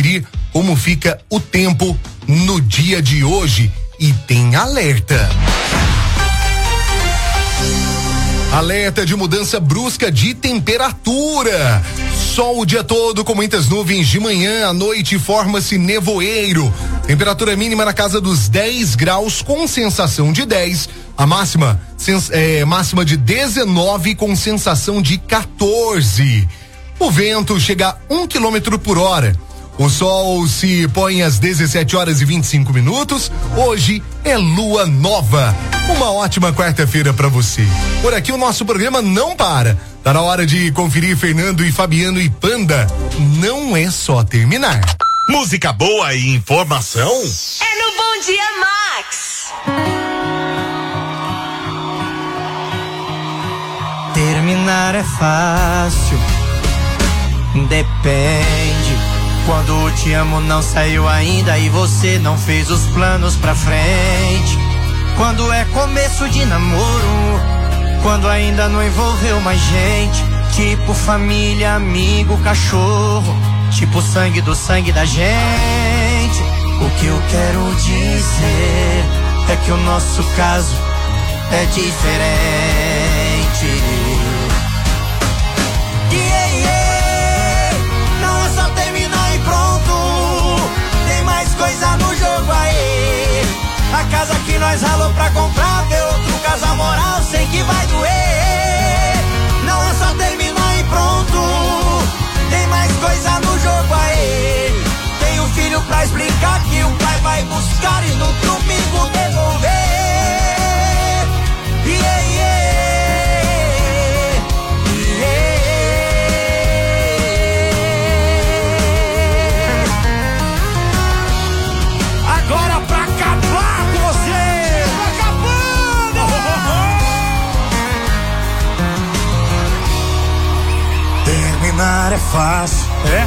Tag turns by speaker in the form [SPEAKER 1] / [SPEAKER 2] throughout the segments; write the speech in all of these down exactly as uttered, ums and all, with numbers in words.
[SPEAKER 1] conferir como fica o tempo no dia de hoje e tem alerta. Alerta de mudança brusca de temperatura. Sol o dia todo com muitas nuvens de manhã, à noite forma-se nevoeiro. Temperatura mínima na casa dos dez graus com sensação de dez. A máxima, sens, é, máxima de dezenove com sensação de quatorze. O vento chega a um quilômetro por hora. O sol se põe às dezessete horas e vinte e cinco minutos. Hoje é lua nova. Uma ótima quarta-feira para você. Por aqui o nosso programa não para. Tá na hora de conferir Fernando e Fabiano e Panda. Não é só terminar.
[SPEAKER 2] Música boa e informação?
[SPEAKER 3] É no Bom Dia Max.
[SPEAKER 4] Terminar é fácil. Depende. Quando te amo não saiu ainda e você não fez os planos pra frente. Quando é começo de namoro, quando ainda não envolveu mais gente. Tipo família, amigo, cachorro, tipo sangue do sangue da gente. O que eu quero dizer é que o nosso caso é diferente. Coisa no jogo aí. A casa que nós ralou pra comprar, ver outro casal moral, sei que vai doer. Não é só terminar e pronto. Tem mais coisa no jogo aí. Tem um filho pra explicar que o pai vai buscar e no domingo devolver. Yeah, yeah.
[SPEAKER 5] Agora pra acabar com você! Acabando!
[SPEAKER 4] Terminar é fácil.
[SPEAKER 5] É?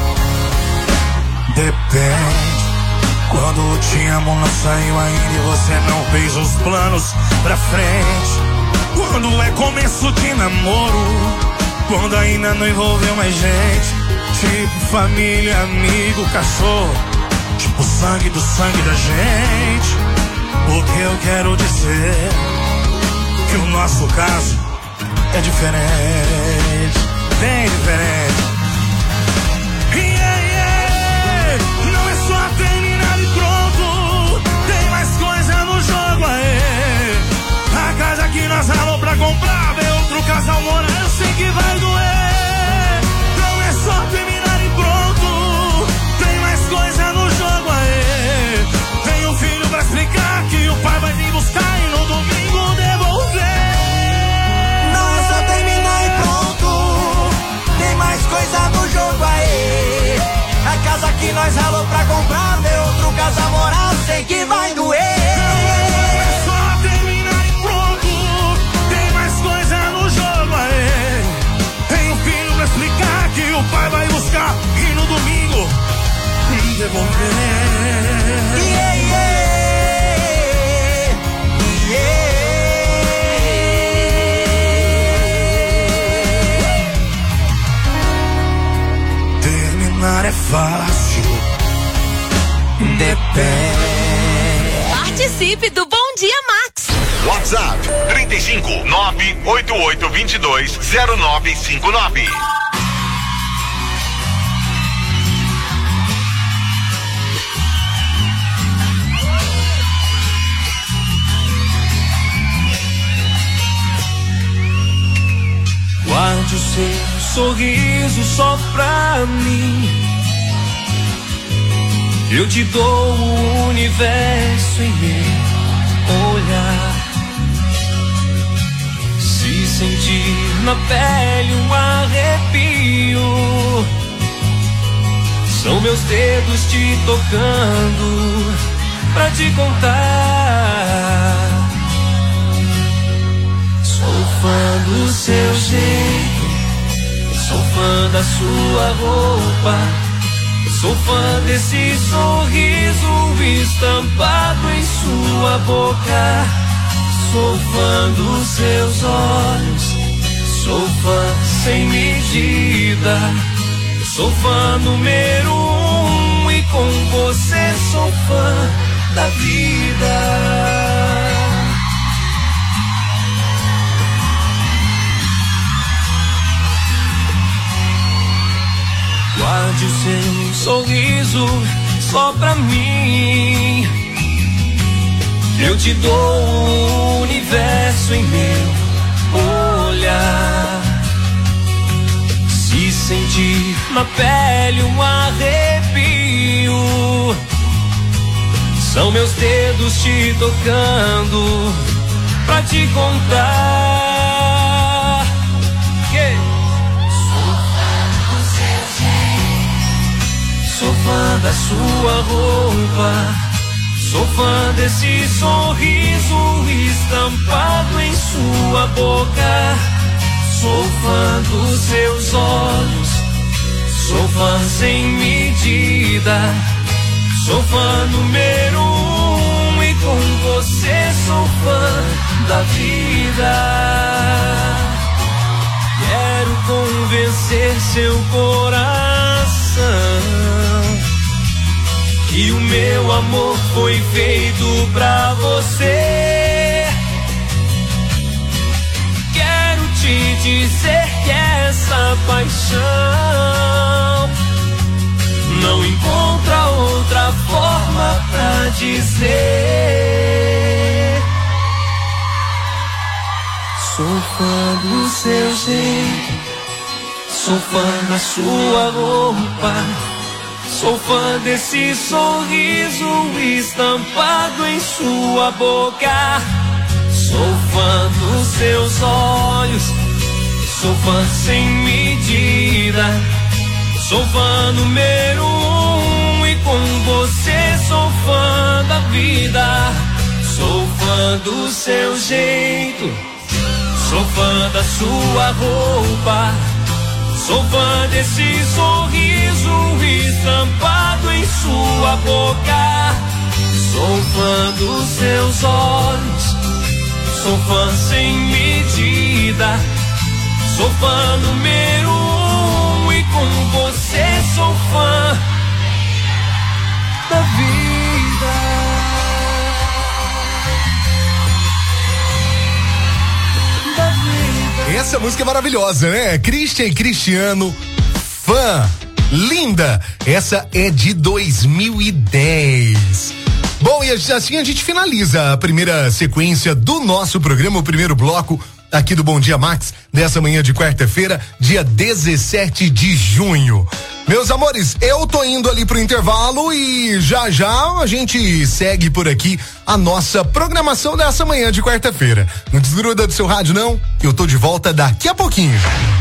[SPEAKER 4] Depende. Quando te amo não saiu ainda e você não fez os planos pra frente.
[SPEAKER 5] Quando é começo de namoro,
[SPEAKER 4] quando ainda não envolveu mais gente. Tipo família, amigo, cachorro, tipo sangue do sangue da gente. O que eu quero dizer que o nosso caso é diferente, bem diferente.
[SPEAKER 5] Yeah, yeah. Não é só terminar e pronto. Tem mais coisa no jogo aí. A casa que nós ralou pra comprar, ver outro casal morar, eu sei que vai doer. Não é só terminar e pronto. Tem mais coisa no jogo aí. Tem um filho pra explicar que o pai vai vir buscar e no domingo devolver.
[SPEAKER 4] Não é só terminar e pronto. Tem mais coisa no jogo aí. A casa que nós ralou pra comprar, ver outro casal morar, sei que vai doer.
[SPEAKER 5] Não é só terminar e pronto. Tem mais coisa no jogo aí. Tem um filho pra explicar que o pai vai buscar e no domingo devolver.
[SPEAKER 4] Yeah, yeah. Yeah. Terminar é fácil. Depende.
[SPEAKER 3] Participe do Bom Dia Max.
[SPEAKER 2] WhatsApp trinta e cinco, nove oito oito dois dois, zero nove cinco nove.
[SPEAKER 6] Guarde o seu sorriso só pra mim. Eu te dou o universo em meu olhar. Se sentir na pele um arrepio, são meus dedos te tocando pra te contar. Sou fã do seu jeito, sou fã da sua roupa, sou fã desse sorriso estampado em sua boca. Sou fã dos seus olhos, sou fã sem medida, sou fã número um e com da vida. Guarde o seu sorriso só pra mim. Eu te dou o universo em meu olhar. Se sentir na pele um arrepio, são meus dedos te tocando pra te contar que sou fã do seu jeito, sou fã da sua roupa, sou fã desse sorriso estampado em sua boca. Sou fã dos seus olhos, sou fã sem medida, sou fã número um e com você sou fã da vida. Quero convencer seu coração que o meu amor foi feito pra você. Quero te dizer que essa paixão não encontra outra forma pra dizer. Sou fã do seu jeito, sou fã da sua roupa, sou fã desse sorriso estampado em sua boca. Sou fã dos seus olhos, sou fã sem medida, sou fã número um e com você sou fã da vida. Sou fã do seu jeito, sou fã da sua roupa, sou fã desse sorriso estampado em sua boca. Sou fã dos seus olhos, sou fã sem medida, sou fã número um e com você sou fã da vida. Da vida.
[SPEAKER 1] Essa música é maravilhosa, né? Christian e Cristiano, fã, linda. Essa é de dois mil e dez. Bom, e assim a gente finaliza a primeira sequência do nosso programa, o primeiro bloco aqui do Bom Dia Max, dessa manhã de quarta-feira, dia dezessete de junho. Meus amores, eu tô indo ali pro intervalo e já já a gente segue por aqui a nossa programação dessa manhã de quarta-feira. Não desgruda do seu rádio não, eu tô de volta daqui a pouquinho.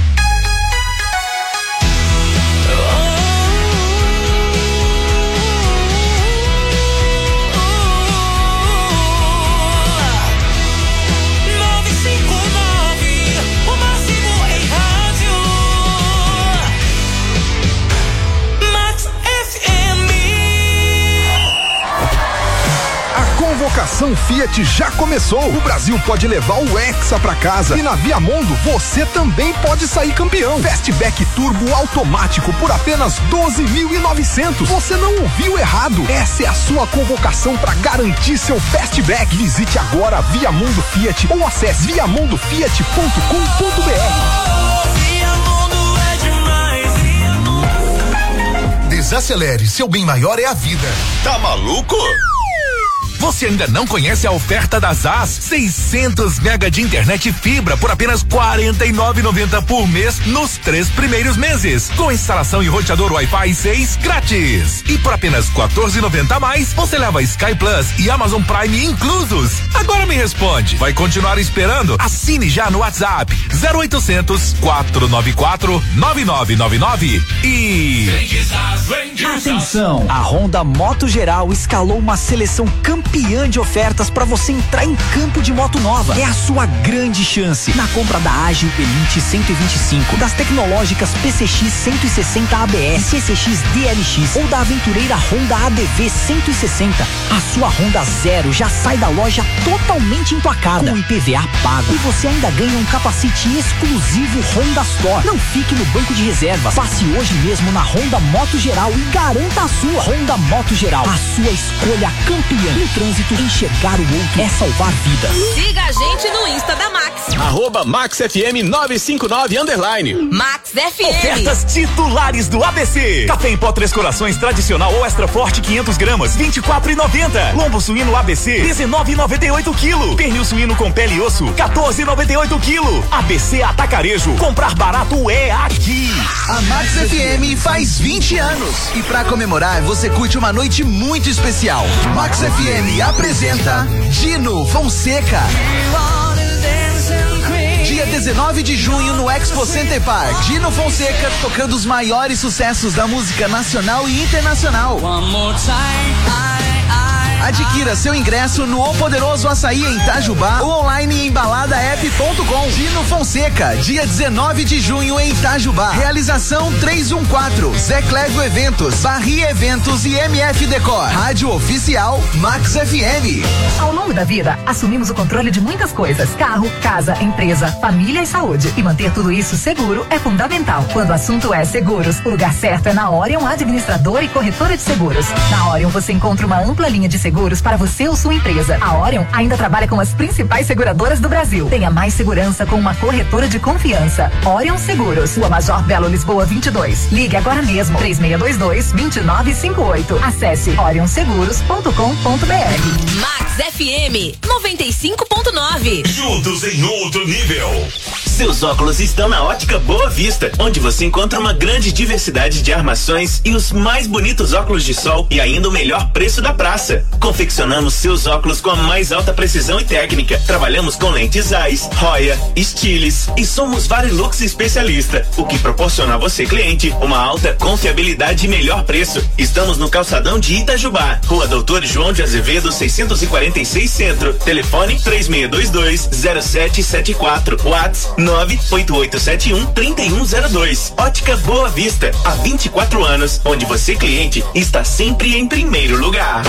[SPEAKER 7] Convocação Fiat já começou. O Brasil pode levar o Hexa pra casa. E na Viamundo você também pode sair campeão. Fastback Turbo automático por apenas doze mil e novecentos. Você não ouviu errado. Essa é a sua convocação para garantir seu Fastback. Visite agora a Viamundo Fiat ou acesse viamundo fiat ponto com ponto b r.
[SPEAKER 1] Desacelere, seu bem maior é a vida.
[SPEAKER 2] Tá maluco?
[SPEAKER 8] Você ainda não conhece a oferta da Zaz? seiscentos mega de internet fibra por apenas quarenta e nove reais e noventa centavos por mês nos três primeiros meses, com instalação e roteador Wi-Fi seis grátis. E por apenas quatorze reais e noventa centavos a mais, você leva Sky Plus e Amazon Prime inclusos. Agora me responde, vai continuar esperando? Assine já no WhatsApp zero oitocentos, quatrocentos e noventa e quatro, nove nove nove nove e...
[SPEAKER 9] Atenção, a Honda Moto Geral escalou uma seleção campeã campeã de ofertas para você entrar em campo de moto nova. É a sua grande chance. Na compra da Ágil Elite cento e vinte e cinco, das tecnológicas P C X cento e sessenta A B S, C C X D L X ou da aventureira Honda A D V cento e sessenta, a sua Honda Zero já sai da loja totalmente emplacada, com I P V A pago, e você ainda ganha um capacete exclusivo Honda Store. Não fique no banco de reservas. Passe hoje mesmo na Honda Moto Geral e garanta a sua. Honda Moto Geral, a sua escolha campeã. No trânsito, enxergar o outro é salvar vidas.
[SPEAKER 3] Siga a gente no Insta da Max.
[SPEAKER 10] Arroba Max F M nove cinco nove underline.
[SPEAKER 3] Max F M.
[SPEAKER 8] Ofertas titulares do A B C. Café em pó Três Corações tradicional ou extra forte quinhentos gramas, vinte e quatro e noventa. Lombo suíno A B C, dezenove e noventa e oito quilo. Pernil suíno com pele e osso, quatorze e noventa e oito quilo. A B C Atacarejo. Comprar barato é aqui.
[SPEAKER 11] A Max F M faz vinte anos e pra comemorar você curte uma noite muito especial. Max F M apresenta Dino Fonseca. Dia dezenove de junho no Expo Center Park. Dino Fonseca tocando os maiores sucessos da música nacional e internacional. Adquira seu ingresso no O Poderoso Açaí em Itajubá ou online em balada app ponto com. Dino Fonseca, dia dezenove de junho em Itajubá. Realização trezentos e quatorze, Zé Clégio Eventos, Barri Eventos e M F Decor. Rádio Oficial Max F M.
[SPEAKER 12] Ao longo da vida, assumimos o controle de muitas coisas: carro, casa, empresa, família e saúde. E manter tudo isso seguro é fundamental. Quando o assunto é seguros, o lugar certo é na Orion Administradora e Corretora de Seguros. Na Orion você encontra uma ampla linha de seguros para você ou sua empresa. A Orion ainda trabalha com as principais seguradoras do Brasil. Tenha mais segurança com uma corretora de confiança. Orion Seguros, Rua Major Belo Lisboa vinte e dois. Ligue agora mesmo, três seis dois dois, dois nove cinco oito. Acesse orion seguros ponto com ponto b r.
[SPEAKER 3] Max F M noventa e cinco ponto nove.
[SPEAKER 2] Juntos em outro nível.
[SPEAKER 10] Seus óculos estão na Ótica Boa Vista, onde você encontra uma grande diversidade de armações e os mais bonitos óculos de sol e ainda o melhor preço da praça. Confeccionamos seus óculos com a mais alta precisão e técnica. Trabalhamos com lentes Zeiss, Roya, Stiles e somos Varilux especialista, o que proporciona a você, cliente, uma alta confiabilidade e melhor preço. Estamos no calçadão de Itajubá, Rua Doutor João de Azevedo seiscentos e quarenta e seis Centro. Telefone três seis dois dois, zero sete sete quatro. WhatsApp nove oito oito sete um, três um zero dois. Ótica Boa Vista, há vinte e quatro anos, onde você, cliente, está sempre em primeiro lugar.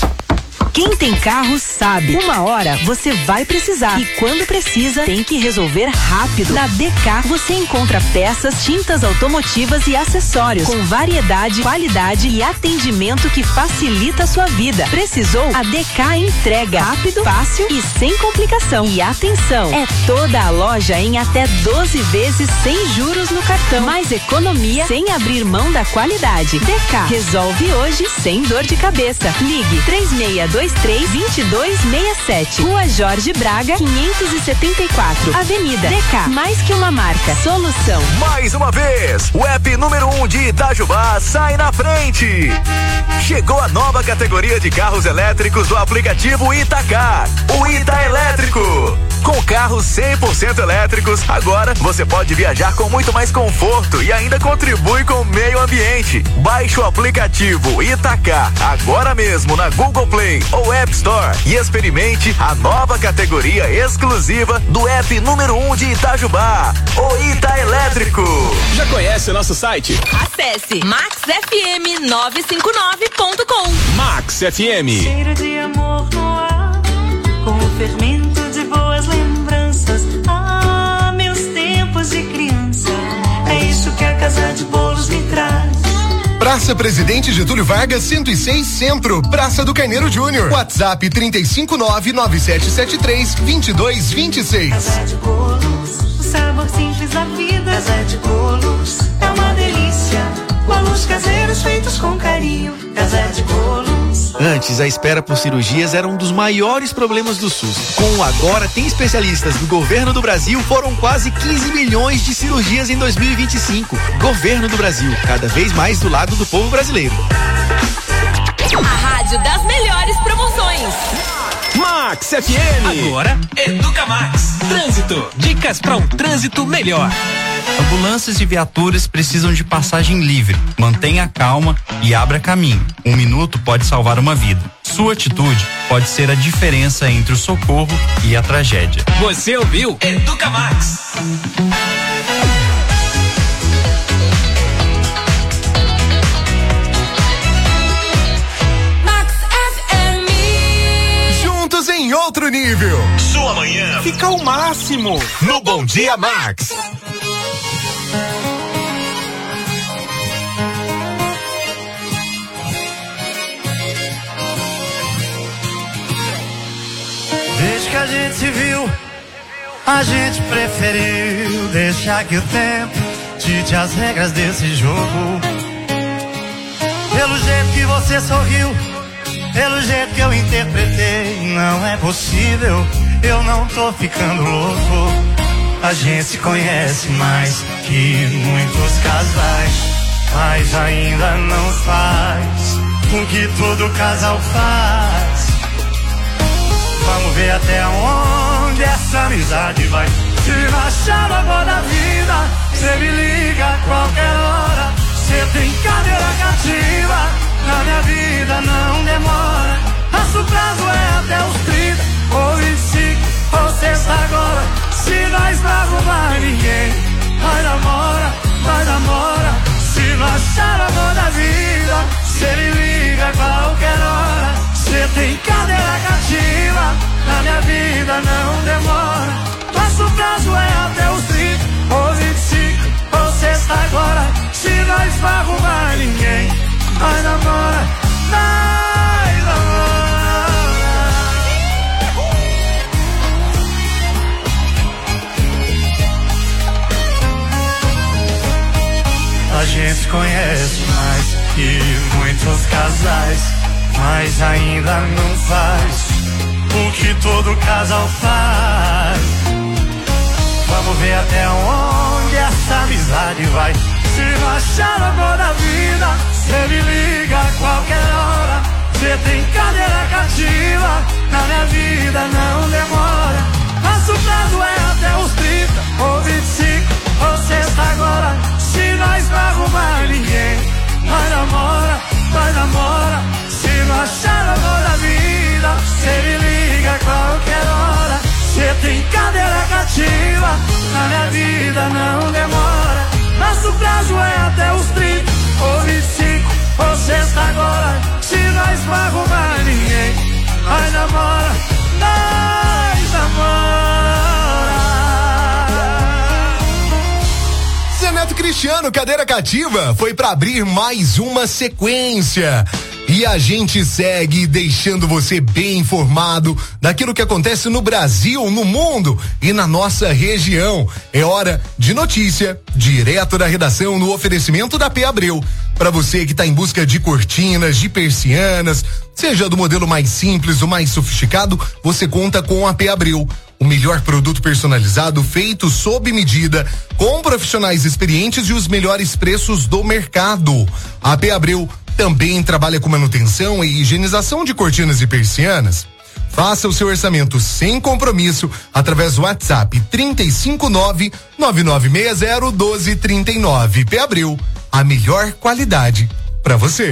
[SPEAKER 13] Quem tem carro sabe, uma hora você vai precisar e quando precisa tem que resolver rápido. Na D K você encontra peças, tintas automotivas e acessórios com variedade, qualidade e atendimento que facilita a sua vida. Precisou? A D K entrega rápido, fácil e sem complicação. E atenção, é toda a loja em até doze vezes sem juros no cartão. Mais economia sem abrir mão da qualidade. D K resolve hoje sem dor de cabeça. Ligue três seis dois três, dois dois seis sete. Rua Jorge Braga, quinhentos e setenta e quatro. Avenida D K. Mais que uma marca. Solução.
[SPEAKER 8] Mais uma vez, o app número um de Itajubá sai na frente. Chegou a nova categoria de carros elétricos do aplicativo Itacar, o Ita Elétrico. Com carros cem por cento elétricos, agora você pode viajar com muito mais conforto e ainda contribui com o meio ambiente. Baixe o aplicativo Itacar agora mesmo na Google Play ou App Store e experimente a nova categoria exclusiva do app número um de Itajubá, o Ita Elétrico.
[SPEAKER 10] Já conhece o nosso site?
[SPEAKER 3] Acesse max f m nove cinco nove ponto com.
[SPEAKER 10] Max F M.
[SPEAKER 14] Cheiro de amor no ar, com o fermento de boas lembranças. Ah, meus tempos de criança, é isso que a Casa de Bolos me traz.
[SPEAKER 1] Praça Presidente Getúlio Vargas, cento e seis Centro, Praça do Carneiro Júnior. WhatsApp trinta e cinco nove, nove sete sete três, vinte e dois vinte e seis.
[SPEAKER 14] Casa de Bolos, o sabor simples da vida. Casa de Bolos é uma delícia, bolos caseiros feitos com carinho. Casa de Bolos.
[SPEAKER 15] Antes, a espera por cirurgias era um dos maiores problemas do SUS. Com o Agora Tem Especialistas do Governo do Brasil, foram quase quinze milhões de cirurgias em dois mil e vinte e cinco. Governo do Brasil, cada vez mais do lado do povo brasileiro.
[SPEAKER 3] A rádio das melhores promoções.
[SPEAKER 10] Max F M.
[SPEAKER 16] Agora, Educa Max. Trânsito. Dicas para um trânsito melhor.
[SPEAKER 17] Ambulâncias e viaturas precisam de passagem livre. Mantenha calma e abra caminho. Um minuto pode salvar uma vida. Sua atitude pode ser a diferença entre o socorro e a tragédia.
[SPEAKER 16] Você ouviu Educa Max.
[SPEAKER 1] Juntos em outro nível.
[SPEAKER 2] Sua manhã
[SPEAKER 1] fica o máximo
[SPEAKER 2] no Bom Dia Max.
[SPEAKER 4] Desde que a gente se viu, a gente preferiu deixar que o tempo dite as regras desse jogo. Pelo jeito que você sorriu, pelo jeito que eu interpretei, não é possível, eu não tô ficando louco. A gente se conhece mais que muitos casais, mas ainda não faz com que todo casal faz. Vamos ver até onde essa amizade vai. Se achar a boa da vida, cê me liga a qualquer hora. Cê tem cadeira cativa, na minha vida não demora. Nosso prazo é até os trinta, ou vinte e cinco, ou sexta agora. Se nós não arrumar ninguém, vai namora, vai namora. Se não achar a boa da vida, cê me liga a qualquer hora. Cê tem cadeira cativa, na minha vida não demora. Nosso prazo é até os trinta, ou vinte e cinco, ou sexta agora. Se nós não arrumar ninguém, nós namora, nós namora. A gente conhece mais que muitos casais, mas ainda não faz o que todo casal faz. Vamos ver até onde essa amizade vai. Se não achar o amor da vida, cê me liga a qualquer hora. Cê tem cadeira cativa, na minha vida não demora. Nosso prazo é até os trinta, ou vinte e cinco, ou sexta agora. Se nós não arrumar ninguém, nós namora, nós namora. Se não achar o amor da vida, cê me liga a qualquer hora. Cê tem cadeira cativa, na minha vida não demora. Nosso prazo é até os trinta, ou vinte e cinco, ou sexta agora. Se nós não arrumar ninguém, nós namora, nós namora.
[SPEAKER 1] Zé Neto Cristiano, cadeira cativa, foi pra abrir mais uma sequência. E a gente segue deixando você bem informado daquilo que acontece no Brasil, no mundo e na nossa região. É hora de notícia, direto da redação, no oferecimento da P. Abreu. Para você que está em busca de cortinas, de persianas, seja do modelo mais simples ou mais sofisticado, você conta com a P. Abreu. O melhor produto personalizado feito sob medida, com profissionais experientes e os melhores preços do mercado. A P. Abreu também trabalha com manutenção e higienização de cortinas e persianas. Faça o seu orçamento sem compromisso através do WhatsApp trinta e cinco nove, nove nove seis zero, um dois três nove. P. Abreu, a melhor qualidade para você.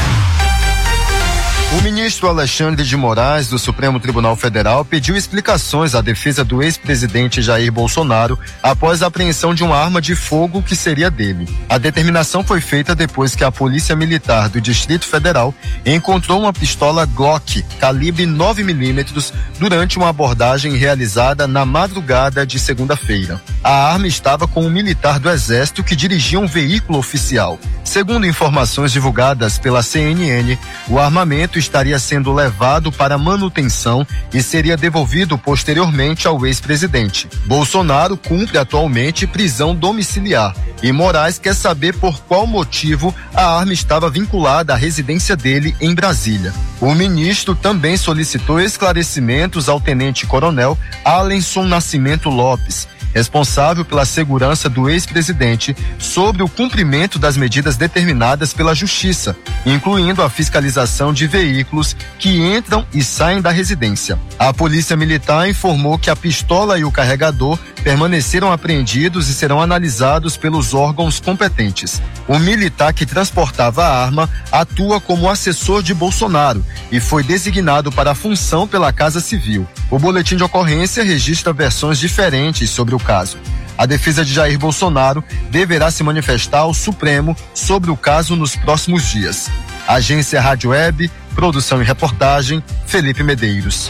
[SPEAKER 18] O ministro Alexandre de Moraes, do Supremo Tribunal Federal, pediu explicações à defesa do ex-presidente Jair Bolsonaro após a apreensão de uma arma de fogo que seria dele. A determinação foi feita depois que a Polícia Militar do Distrito Federal encontrou uma pistola Glock calibre nove milímetros durante uma abordagem realizada na madrugada de segunda-feira. A arma estava com um militar do Exército que dirigia um veículo oficial. Segundo informações divulgadas pela C N N, o armamento estaria sendo levado para manutenção e seria devolvido posteriormente ao ex-presidente. Bolsonaro cumpre atualmente prisão domiciliar e Moraes quer saber por qual motivo a arma estava vinculada à residência dele em Brasília. O ministro também solicitou esclarecimentos ao tenente-coronel Alenson Nascimento Lopes, responsável pela segurança do ex-presidente, sobre o cumprimento das medidas determinadas pela Justiça, incluindo a fiscalização de veículos que entram e saem da residência. A Polícia Militar informou que a pistola e o carregador permaneceram apreendidos e serão analisados pelos órgãos competentes. O militar que transportava a arma atua como assessor de Bolsonaro e foi designado para a função pela Casa Civil. O boletim de ocorrência registra versões diferentes sobre o caso. A defesa de Jair Bolsonaro deverá se manifestar ao Supremo sobre o caso nos próximos dias. Agência Rádio Web, produção e reportagem, Felipe Medeiros.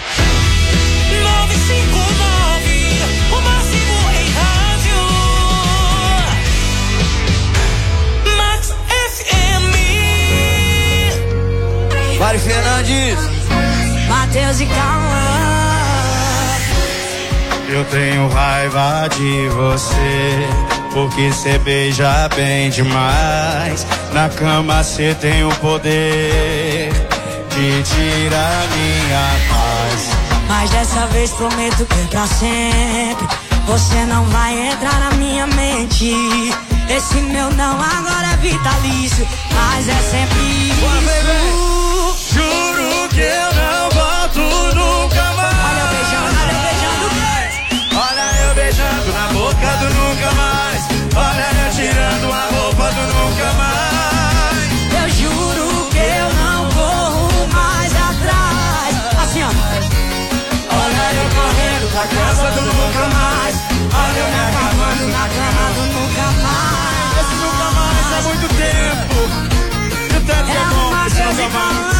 [SPEAKER 4] Mário Fernandes,
[SPEAKER 19] Matheus e Cauã.
[SPEAKER 4] Eu tenho raiva de você, porque cê beija bem demais. Na cama cê tem o poder de tirar minha paz.
[SPEAKER 19] Mas dessa vez prometo que é pra sempre. Você não vai entrar na minha mente. Esse meu não agora é vitalício, mas é sempre isso.
[SPEAKER 5] Juro que eu não volto nunca mais.
[SPEAKER 19] Olha eu beijando, olha eu beijando.
[SPEAKER 5] Olha eu beijando na boca do nunca mais. Olha eu tirando a roupa do nunca mais.
[SPEAKER 19] Eu juro que eu não corro mais atrás. Assim ó.
[SPEAKER 5] Olha eu correndo pra casa do nunca mais. Olha eu me acabando na cama do nunca mais. Esse nunca mais há muito tempo. E tanto que é bom que seja mais.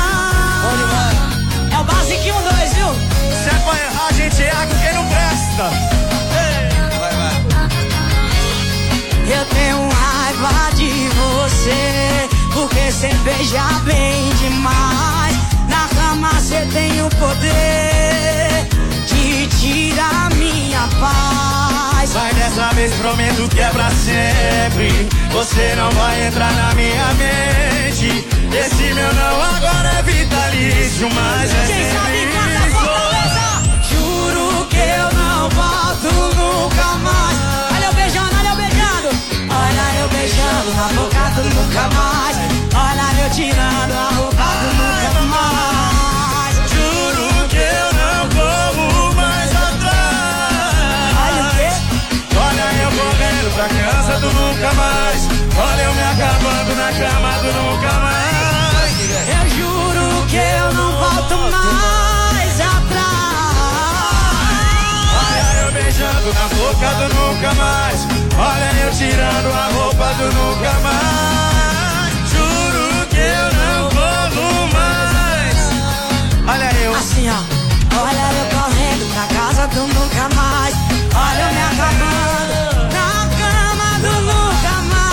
[SPEAKER 19] É o basiquinho dois, viu?
[SPEAKER 5] Se é pra errar, a gente erra com quem não presta. Ei. Vai, vai.
[SPEAKER 19] Eu tenho raiva de você, porque cê beija bem demais. Na cama cê tem o poder de tirar minha paz.
[SPEAKER 5] Mas dessa vez prometo que é pra sempre. Você não vai entrar na minha mente. Esse meu não agora é vitalício, mas é
[SPEAKER 19] quem sabe
[SPEAKER 5] isso.
[SPEAKER 19] Juro que eu não volto nunca mais. Olha eu beijando, olha eu beijando. Olha eu beijando na boca do nunca mais. Olha eu tirando a roupa do nunca mais.
[SPEAKER 5] Juro que eu não corro mais atrás.
[SPEAKER 19] Olha o quê?
[SPEAKER 5] Olha eu correndo pra casa do nunca mais. Olha eu me acabando na cama do nunca mais.
[SPEAKER 19] Eu juro que eu não volto mais atrás.
[SPEAKER 5] Olha eu beijando na boca do nunca mais. Olha eu tirando a roupa do nunca mais. Juro que eu não corro mais. Olha eu
[SPEAKER 19] assim ó. Olha eu correndo pra casa do nunca mais. Olha eu me acabando na cama do nunca mais.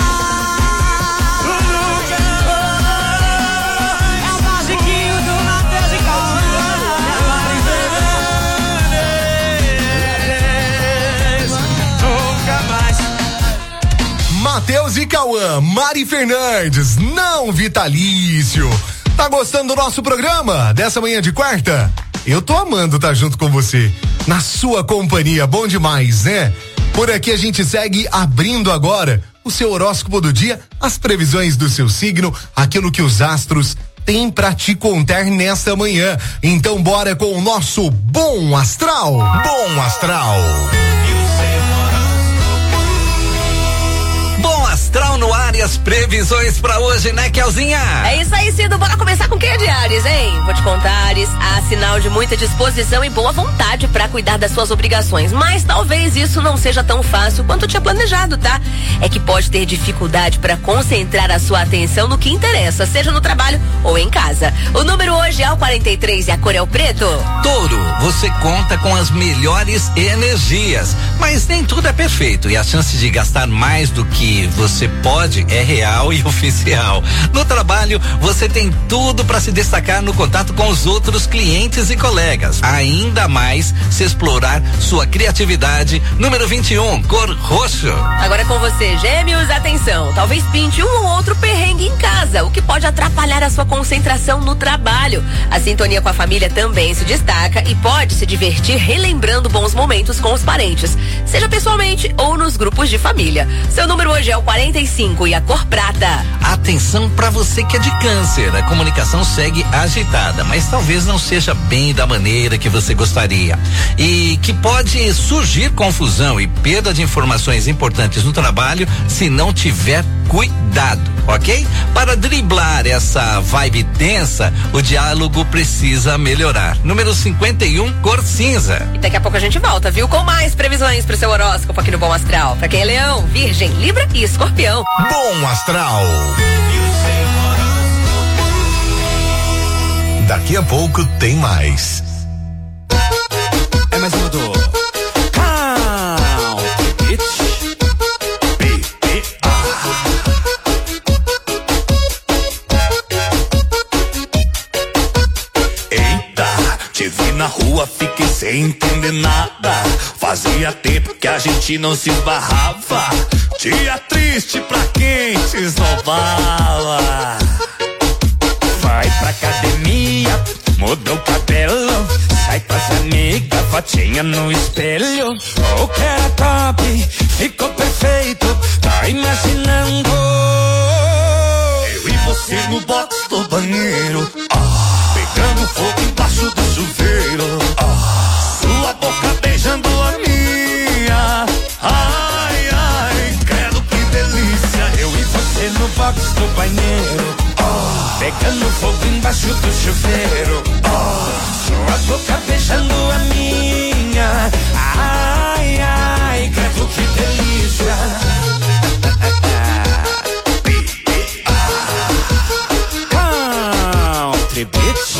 [SPEAKER 1] Matheus e Cauã, Mari Fernandes, não vitalício. Tá gostando do nosso programa dessa manhã de quarta? Eu tô amando estar junto com você, na sua companhia, bom demais, né? Por aqui a gente segue abrindo agora o seu horóscopo do dia, as previsões do seu signo, aquilo que os astros têm pra te contar nesta manhã. Então bora com o nosso Bom Astral. Bom Astral.
[SPEAKER 20] Bom Astral no ar e as previsões pra hoje, né, Kelzinha?
[SPEAKER 3] É isso aí, Cido. Bora começar com quem é de Ares, hein? Vou te contar, Ares, há sinal de muita disposição e boa vontade pra cuidar das suas obrigações, mas talvez isso não seja tão fácil quanto tinha planejado, tá? É que pode ter dificuldade pra concentrar a sua atenção no que interessa, seja no trabalho ou em casa. O número hoje é o quarenta e três e a cor é o preto.
[SPEAKER 20] Touro, você conta com as melhores energias, mas nem tudo é perfeito e a chance de gastar mais do que você pode é real e oficial. No trabalho, você tem tudo para se destacar no contato com os outros clientes e colegas. Ainda mais se explorar sua criatividade. Número vinte e um, cor roxo.
[SPEAKER 3] Agora é com você, Gêmeos, atenção. Talvez pinte um ou outro perrengue em casa, o que pode atrapalhar a sua concentração no trabalho. trabalho. A sintonia com a família também se destaca e pode se divertir relembrando bons momentos com os parentes, seja pessoalmente ou nos grupos de família. Seu número hoje é o quarenta e cinco e a cor prata.
[SPEAKER 20] Atenção para você que é de câncer, a comunicação segue agitada, mas talvez não seja bem da maneira que você gostaria e que pode surgir confusão e perda de informações importantes no trabalho se não tiver cuidado, ok? Para driblar essa vibe tensa, o diálogo precisa melhorar. Número cinquenta e um, cor cinza.
[SPEAKER 3] E daqui a pouco a gente volta, viu? Com mais previsões pro seu horóscopo aqui no Bom Astral. Pra quem é Leão, Virgem, Libra e Escorpião.
[SPEAKER 1] Bom Astral. Daqui a pouco tem mais.
[SPEAKER 5] É mais uma do Te vi na rua, fiquei sem entender nada. Fazia tempo que a gente não se esbarrava. Dia triste pra quem se esnobava. Vai pra academia, mudou o cabelo, sai com as amigas, fotinha no espelho. O que era top, ficou perfeito, tá imaginando eu e você no box do banheiro, ah, pegando fogo embaixo do chuveiro, ah, sua boca beijando a minha, ai, ai, credo que delícia. Eu e você no box do banheiro, ah, pegando fogo embaixo do chuveiro, ah, sua boca beijando a minha, ai, ai, credo que delícia. Country Beach.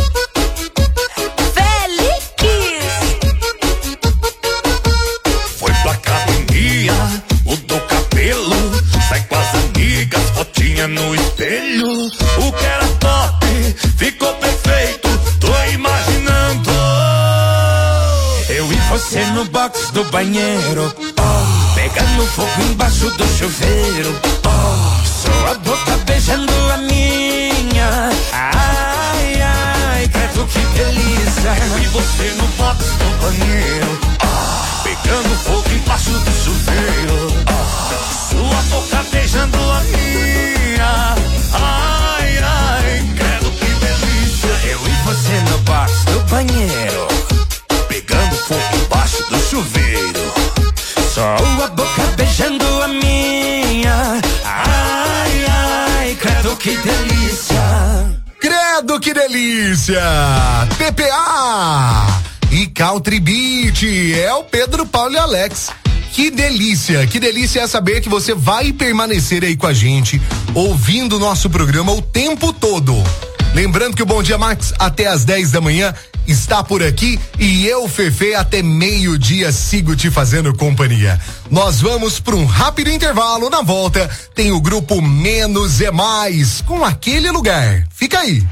[SPEAKER 5] Foi pra academia, mudou o cabelo, sai com as amigas, fotinha no espelho. O que era top, ficou perfeito, tô imaginando eu e você no box do banheiro, oh, pegando fogo embaixo do chuveiro, oh, sua boca beijando a minha, ai, ai, credo que delícia. Eu e você no box do banheiro, oh, pegando fogo embaixo do chuveiro, oh, sua boca beijando a minha, ai, ai, credo que delícia. Eu e você no box do banheiro, pegando fogo embaixo do chuveiro, só a boca beijando a minha, ai, ai, credo que delícia.
[SPEAKER 1] Credo que delícia! P P A e Country Beat é o Pedro, Paulo e Alex. Que delícia, que delícia é saber que você vai permanecer aí com a gente, ouvindo o nosso programa o tempo todo. Lembrando que o Bom Dia Max até às dez da manhã está por aqui e eu, Fefe, até meio-dia sigo te fazendo companhia. Nós vamos para um rápido intervalo. Na volta tem o grupo Menos é Mais com Aquele Lugar. Fica aí.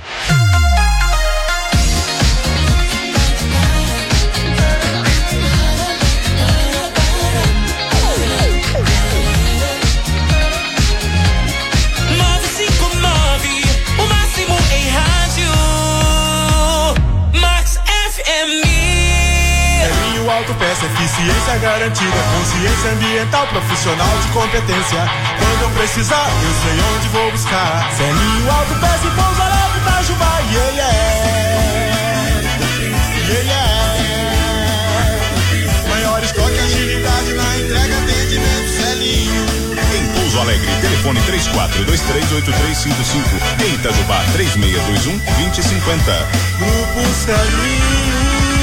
[SPEAKER 5] Autopeça, eficiência garantida, consciência ambiental, profissional de competência. Quando eu precisar, eu sei onde vou buscar. Selinho Autopeça e Pouso Alegre, Itajubá, yeah, yeah. Yeah, yeah. Maior estoque, agilidade na entrega, atendimento, Selinho.
[SPEAKER 21] Em Pouso Alegre, telefone três quatro dois três oito três cinco cinco. Em Itajubá, três seis dois um dois zero cinco zero.
[SPEAKER 5] Grupo Selinho.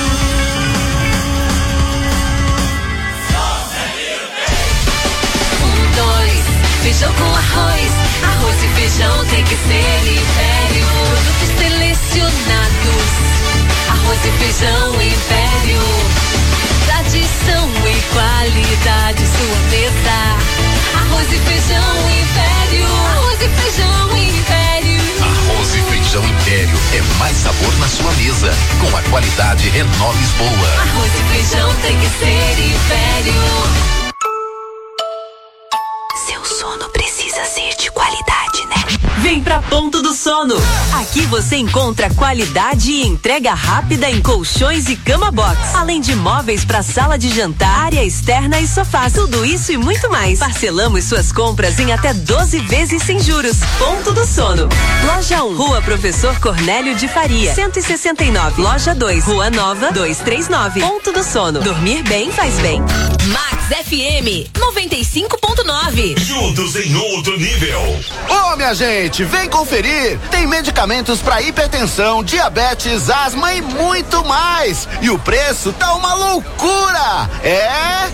[SPEAKER 19] Feijão com arroz, arroz e feijão tem que ser Império. Produtos selecionados, arroz e feijão Império. Tradição e qualidade, sua mesa. Arroz e feijão Império. Arroz e feijão Império.
[SPEAKER 8] Arroz e feijão Império é mais sabor na sua mesa, com a qualidade Renault Lisboa.
[SPEAKER 19] Arroz e feijão tem que ser Império. Seu sono precisa ser de qualidade, né?
[SPEAKER 13] Vem pra Ponto do Sono. Aqui você encontra qualidade e entrega rápida em colchões e cama box, além de móveis para sala de jantar, área externa e sofás. Tudo isso e muito mais. Parcelamos suas compras em até doze vezes sem juros. Ponto do Sono. Loja um, Rua Professor Cornélio de Faria, cento e sessenta e nove. Loja dois, Rua Nova, duzentos e trinta e nove. Ponto do Sono. Dormir bem faz bem.
[SPEAKER 3] Max F M noventa e cinco ponto nove.
[SPEAKER 2] Juntos em outro nível.
[SPEAKER 6] Ô, oh, minha gente, vem conferir. Tem medicamentos para hipertensão, diabetes, asma e muito mais. E o preço tá uma loucura. É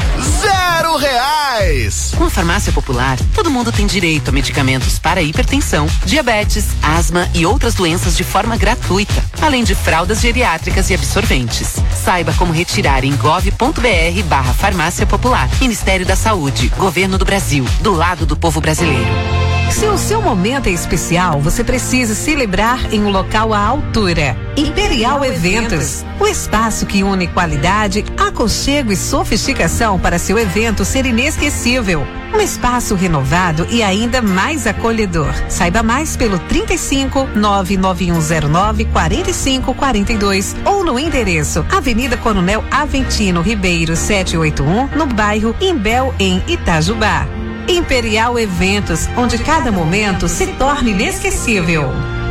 [SPEAKER 6] zero reais.
[SPEAKER 22] Com a Farmácia Popular, todo mundo tem direito a medicamentos para hipertensão, diabetes, asma e outras doenças de forma gratuita, além de fraldas geriátricas e absorventes. Saiba como retirar em gov.br barra Farmácia Popular. Ministério da Saúde, Governo do Brasil, do lado do povo brasileiro.
[SPEAKER 12] Se o seu momento é especial, você precisa celebrar em um local à altura. Imperial Eventos, o espaço que une qualidade, aconchego e sofisticação para seu evento ser inesquecível. Um espaço renovado e ainda mais acolhedor. Saiba mais pelo trinta e cinco, nove nove um zero nove, quarenta e cinco quarenta e dois ou no endereço Avenida Coronel Aventino Ribeiro setecentos e oitenta e um, no bairro Imbel, em Itajubá. Imperial Eventos, onde cada momento se torna inesquecível.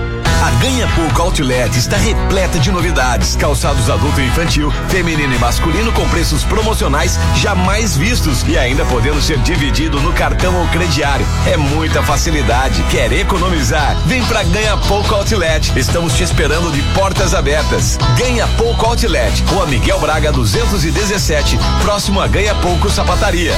[SPEAKER 23] A Ganha Pouco Outlet está repleta de novidades, calçados adulto e infantil, feminino e masculino com preços promocionais jamais vistos e ainda podendo ser dividido no cartão ou crediário. É muita facilidade. Quer economizar? Vem pra Ganha Pouco Outlet. Estamos te esperando de portas abertas. Ganha Pouco Outlet, Rua Miguel Braga duzentos e dezessete, próximo a Ganha Pouco Sapataria.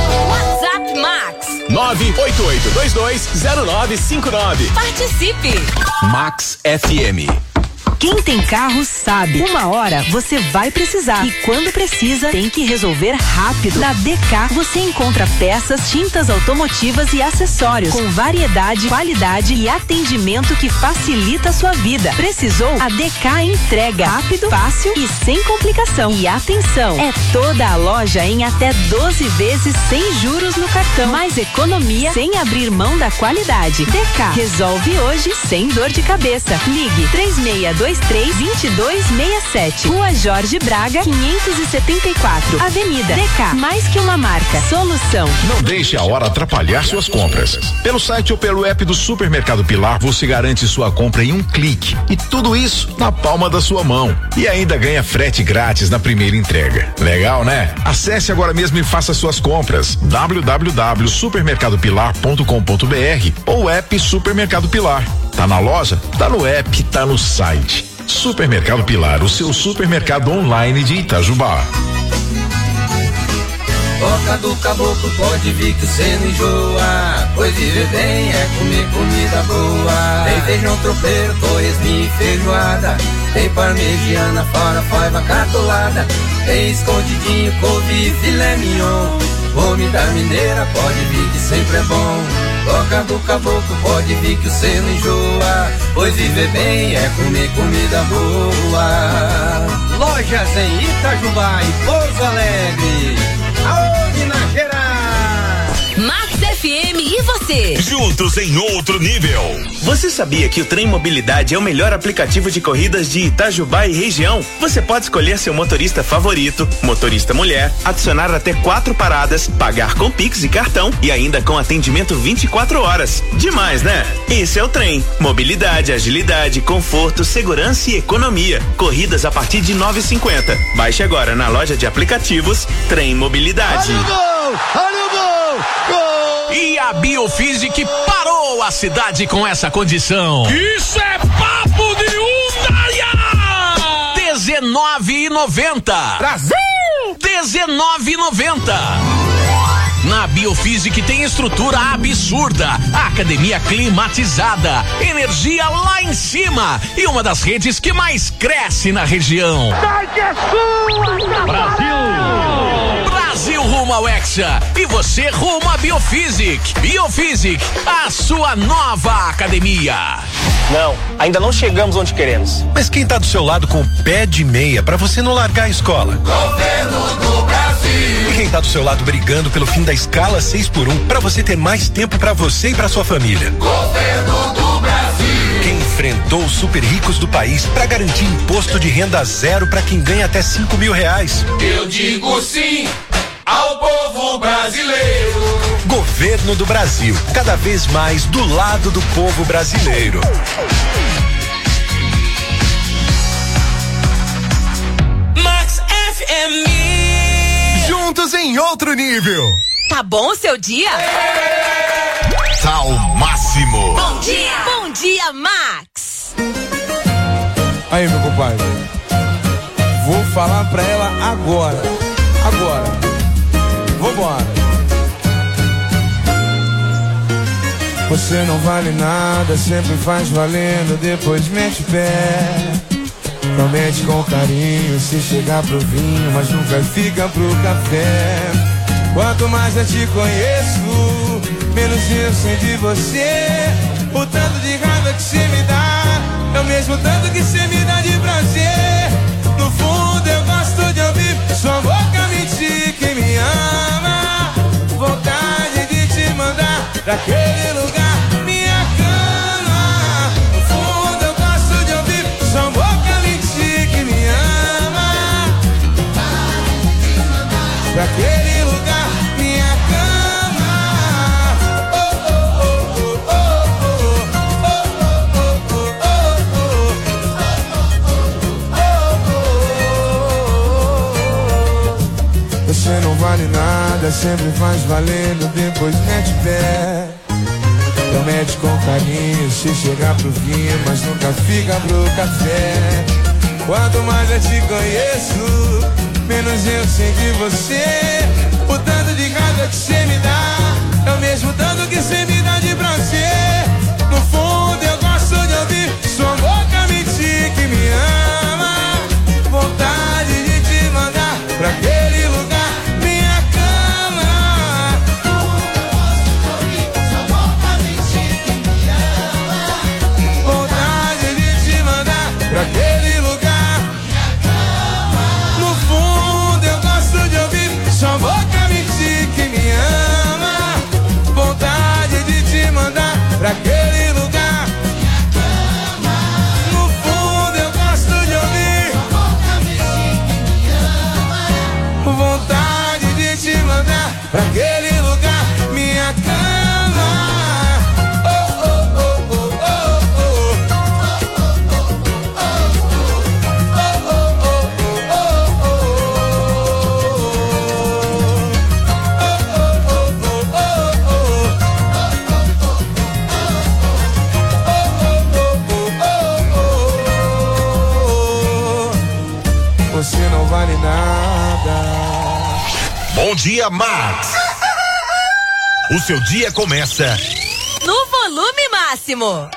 [SPEAKER 3] WhatsApp Max
[SPEAKER 8] nove oito oito dois dois zero nove cinco nove.
[SPEAKER 3] Participe.
[SPEAKER 8] Max F M.
[SPEAKER 13] Quem tem carro sabe. Uma hora você vai precisar. E quando precisa, tem que resolver rápido. Na D K você encontra peças, tintas automotivas e acessórios com variedade, qualidade e atendimento que facilita a sua vida. Precisou? A D K entrega rápido, fácil e sem complicação. E atenção, é toda a loja em até doze vezes sem juros no cartão. Mais economia sem abrir mão da qualidade. D K resolve hoje sem dor de cabeça. Ligue três seis dois três, dois dois seis sete. Rua Jorge Braga, quinhentos e setenta e quatro. Avenida D K. Mais que uma marca. Solução.
[SPEAKER 21] Não deixe a hora atrapalhar suas compras. Pelo site ou pelo app do Supermercado Pilar, você garante sua compra em um clique. E tudo isso na palma da sua mão. E ainda ganha frete grátis na primeira entrega. Legal, né? Acesse agora mesmo e faça suas compras. w w w ponto supermercado pilar ponto com ponto b r ou app Supermercado Pilar. Tá na loja? Tá no app, tá no site. Supermercado Pilar, o seu supermercado online de Itajubá.
[SPEAKER 24] Boca do caboclo pode vir que cê não enjoa, pois viver bem é comer comida boa. Tem feijão tropeiro, torresminho e feijoada, tem parmegiana, fora faiva catolada, tem escondidinho, couve e filé mignon. Comida mineira pode vir que sempre é bom. Boca do caboclo pode vir que cê não enjoa, pois viver bem é comer comida boa. Lojas em Itajubá e Pouso Alegre, aô Minas Gerais.
[SPEAKER 3] Max F M e você?
[SPEAKER 2] Juntos em outro nível.
[SPEAKER 10] Você sabia que o Trem Mobilidade é o melhor aplicativo de corridas de Itajubá e região? Você pode escolher seu motorista favorito, motorista mulher, adicionar até quatro paradas, pagar com Pix e cartão e ainda com atendimento vinte e quatro horas. Demais, né? Esse é o Trem. Mobilidade, agilidade, conforto, segurança e economia. Corridas a partir de nove e cinquenta. Baixe agora na loja de aplicativos Trem Mobilidade.
[SPEAKER 5] Olha o gol! Olha o gol! Gol!
[SPEAKER 8] E a Biofísic parou a cidade com essa condição. Isso é papo de Undaia! dezenove e noventa. Brasil! dezenove e noventa. Na Biofísic tem estrutura absurda, academia climatizada, energia lá em cima e uma das redes que mais cresce na região. Brasil! Brasil rumo ao Hexa e você rumo à Biofísic. Biofísic, a sua nova academia.
[SPEAKER 25] Não, ainda não chegamos onde queremos.
[SPEAKER 26] Mas quem tá do seu lado com o pé de meia pra você não largar a escola?
[SPEAKER 5] Governo do Brasil.
[SPEAKER 7] Quem tá do seu lado brigando pelo fim da escala seis por um para você ter mais tempo para você e para sua família?
[SPEAKER 9] Governo do Brasil.
[SPEAKER 7] Quem enfrentou os super ricos do país para garantir imposto de renda zero para quem ganha até cinco mil reais?
[SPEAKER 9] Eu digo sim ao povo brasileiro.
[SPEAKER 7] Governo do Brasil, cada vez mais do lado do povo brasileiro.
[SPEAKER 9] Max F M.
[SPEAKER 1] Juntos em outro nível.
[SPEAKER 3] Tá bom o seu dia?
[SPEAKER 1] Tá ao máximo.
[SPEAKER 3] Bom dia. Bom dia, Max.
[SPEAKER 5] Aí, meu compadre. Vou falar pra ela agora. Agora. Vambora. Você não vale nada, sempre faz valendo, depois mete pé. Promete com carinho, se chegar pro vinho, mas nunca fica pro café. Quanto mais eu te conheço, menos eu sei de você. O tanto de raiva que você me dá é o mesmo tanto que você me dá de prazer. No fundo eu gosto de ouvir sua boca mentir que me ama. Vontade de te mandar pra aquele lugar, minha cama. No fundo eu gosto de ouvir sua boca mentir que me ama. Pra aquele lugar, minha cama. Oh, oh, oh, oh, oh, oh, oh, oh, oh, oh, oh. Você não vale nada, sempre faz valendo, depois mete pé. Promete com carinho, se chegar pro vinho, mas nunca fica pro café. Quanto mais eu te conheço, menos eu sei de você. O tanto de raiva que você me dá é o mesmo tanto que você me dá de prazer. No fundo eu gosto de ouvir sua boca mentir que me ama. Vontade de te mandar pra aquele lugar, minha cama. Vontade de te mandar pra aquele lugar, minha cama. No fundo eu gosto de ouvir sua boca mentir que me ama. Vontade de te mandar pra aquele lugar, minha cama. No fundo eu gosto de ouvir sua boca mentir que me ama. Vontade de te mandar pra aquele lugar, minha cama. Oh, oh, oh, oh, oh, oh. Você não vale nada.
[SPEAKER 2] Bom dia, Max. O seu dia começa
[SPEAKER 3] No volume máximo.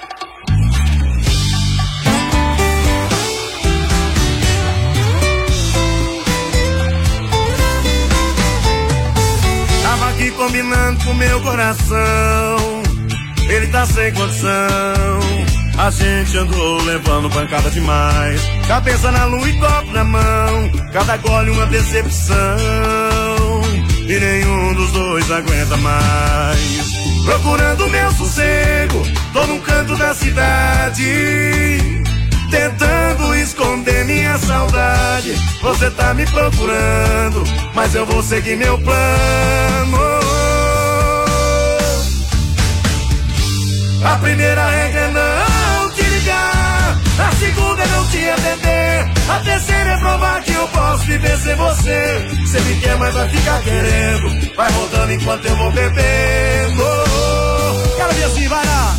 [SPEAKER 5] Tava aqui combinando com meu coração, ele tá sem condição. A gente andou levando pancada demais, cabeça na lua e copo na mão, cada gole uma decepção, e nenhum dos dois aguenta mais. Procurando meu sossego, tô num canto da cidade, tentando esconder minha saudade. Você tá me procurando, mas eu vou seguir meu plano. A primeira regra é não te ligar, a segunda é não te atender, a terceira é provar que eu posso viver sem você. Você me quer, mas vai ficar querendo, vai rodando enquanto eu vou bebendo. Quero ver assim, vai lá.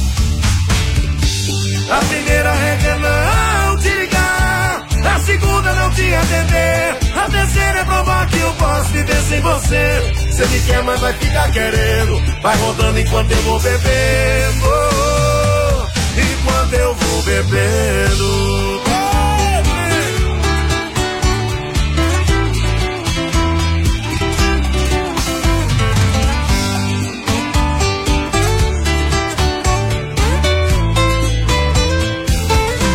[SPEAKER 5] A primeira regra é não te ligar, a segunda é não te atender, a terceira é provar que eu posso viver sem você. Você me quer, mas vai ficar querendo, vai rodando enquanto eu vou bebendo. Enquanto eu vou bebendo.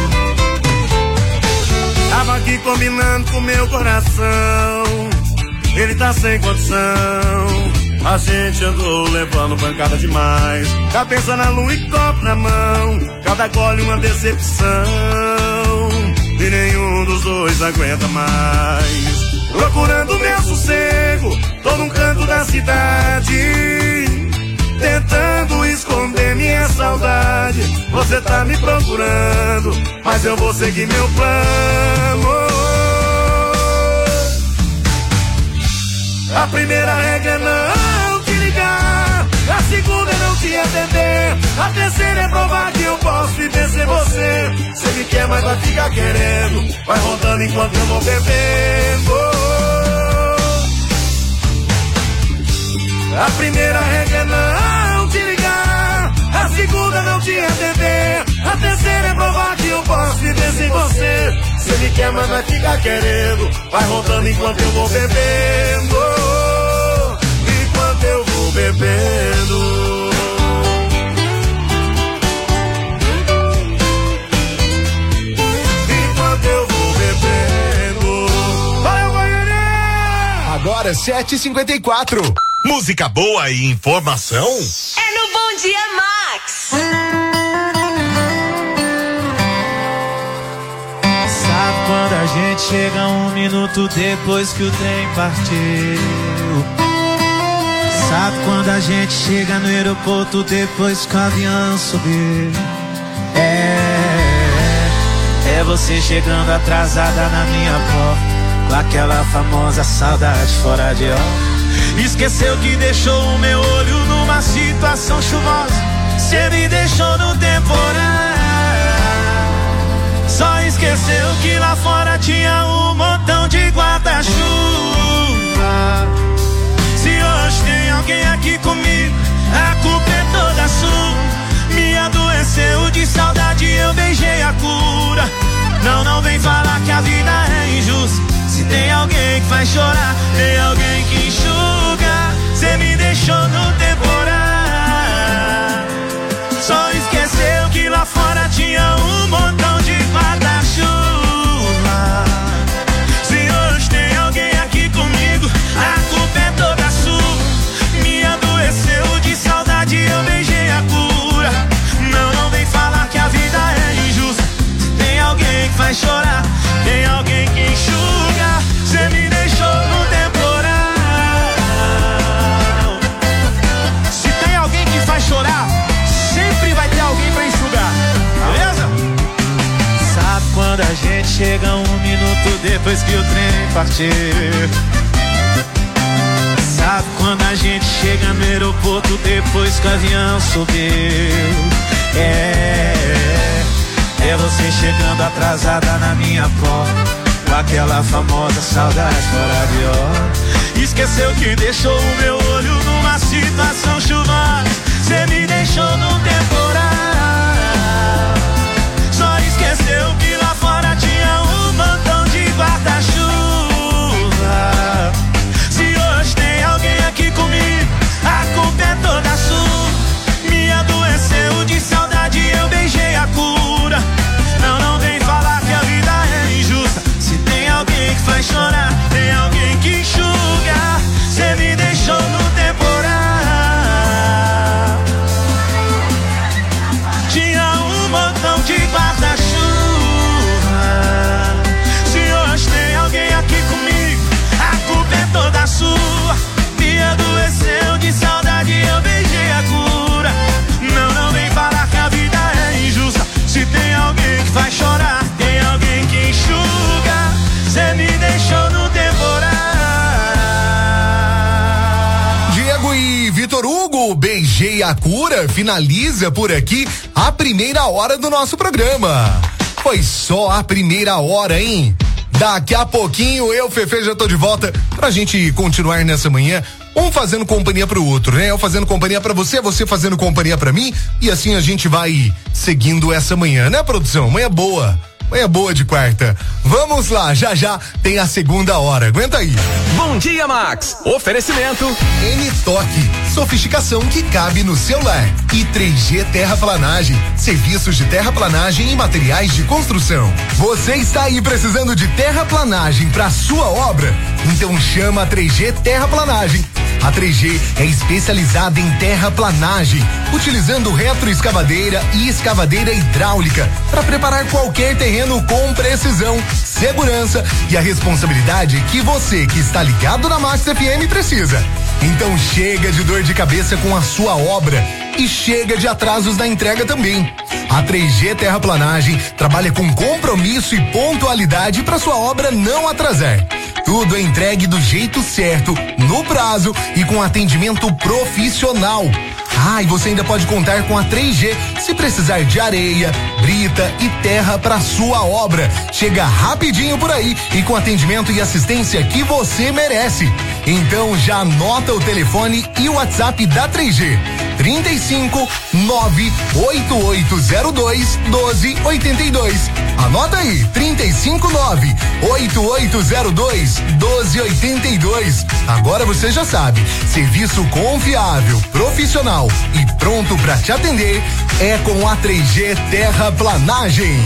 [SPEAKER 5] Tava aqui combinando com meu coração, ele tá sem condição. A gente andou levando pancada demais, cabeça na lua e copo na mão, cada gole uma decepção, e nenhum dos dois aguenta mais. Procurando meu sossego, tô num canto da cidade, tentando esconder minha saudade. Você tá me procurando, mas eu vou seguir meu plano. A primeira regra é não te ligar, a segunda é não te atender, a terceira é provar que eu posso viver sem você. Você me quer, mas vai ficar querendo, vai rodando enquanto eu vou bebendo. A primeira regra é não te ligar, a segunda é não te atender, a terceira é provar que eu posso viver sem você. Você me quer, mas vai ficar querendo, vai rodando enquanto eu vou bebendo, enquanto eu vou bebendo. Enquanto eu vou bebendo. Valeu, Goiânia!
[SPEAKER 1] Agora sete e cinquenta e quatro.
[SPEAKER 2] Música boa e informação?
[SPEAKER 3] É no Bom Dia Max.
[SPEAKER 4] Sabe quando a gente chega um minuto depois que o trem partiu? Sabe quando a gente chega no aeroporto depois que o avião subiu? É, é você chegando atrasada na minha porta, com aquela famosa saudade fora de hora. Esqueceu que deixou o meu olho numa situação chuvosa, cê me deixou no temporal. Só esqueceu que lá fora tinha um montão de guarda-chuva. Se hoje tem alguém aqui comigo, a culpa é toda sua. Me adoeceu de saudade, eu beijei a cura. Não, não vem falar que a vida é injusta. Se tem alguém que faz chorar, tem alguém que enxuga. Cê me deixou no temporal. Só esqueceu que lá fora tinha um montão de guarda-chuva. Se hoje tem alguém aqui comigo, a culpa é toda sua. Me adoeceu de saudade, eu beijei a cura. Não, não vem falar que a vida é injusta. Se tem alguém que faz chorar, tem alguém que enxuga. Cê me deixou no temporal. Se tem alguém que faz chorar, sempre vai ter alguém pra enxugar, beleza? Sabe quando a gente chega um minuto depois que o trem partiu? Sabe quando a gente chega no aeroporto depois que o avião subiu? É, é você chegando atrasada na minha porta, com aquela famosa saudade fora de hora. Esqueceu que deixou o meu olho numa situação chuvosa. Cê me deixou no temporal. Só esqueceu que lá fora tinha um montão de guarda-chuva. Se hoje tem alguém aqui comigo, a culpa é toda sua. Me adoeceu de saudade, eu beijei a cura. Não, não vem falar que a vida é injusta. Se tem alguém que faz chorar, tem alguém que enxuga. Cê me deixou no temporal. Tinha um montão de guarda-chuva. Se hoje tem alguém aqui comigo, a culpa é toda sua. Me adoeceu de saudade, eu beijei a cura. Não, não vem falar que a vida é injusta. Se tem alguém que faz chorar, tem alguém que enxuga. Cê me deixou no temporal.
[SPEAKER 1] Diego e Vitor Hugo, beijei a cura, finaliza por aqui a primeira hora do nosso programa. Foi só a primeira hora, hein? Daqui a pouquinho eu, Fefe, já tô de volta pra gente continuar nessa manhã, um fazendo companhia pro outro, né? Eu fazendo companhia pra você, você fazendo companhia pra mim, e assim a gente vai seguindo essa manhã, né, produção? Manhã boa. É boa de quarta. Vamos lá, já já tem a segunda hora. Aguenta aí.
[SPEAKER 11] Bom dia, Max. Oferecimento
[SPEAKER 1] N-Toque, sofisticação que cabe no seu lar. E três G Terraplanagem, serviços de terraplanagem e materiais de construção. Você está aí precisando de terraplanagem para sua obra? Então chama a três G Terraplanagem. A três G é especializada em terraplanagem, utilizando retroescavadeira e escavadeira hidráulica para preparar qualquer terreno com precisão, segurança e a responsabilidade que você que está ligado na Max F M precisa. Então chega de dor de cabeça com a sua obra e chega de atrasos na entrega também. A três G Terraplanagem trabalha com compromisso e pontualidade para sua obra não atrasar. Tudo é entregue do jeito certo, no prazo e com atendimento profissional. Ah, e você ainda pode contar com a três G se precisar de areia, brita e terra para sua obra. Chega rapidinho por aí e com atendimento e assistência que você merece. Então já anota o telefone e o WhatsApp da três G. trinta e cinco, nove oito oito zero dois, doze oitenta e dois. Anota aí, trinta e cinco, nove oito oito zero dois, doze oitenta e dois. Agora você já sabe, serviço confiável, profissional e pronto para te atender é com a três G Terraplanagem.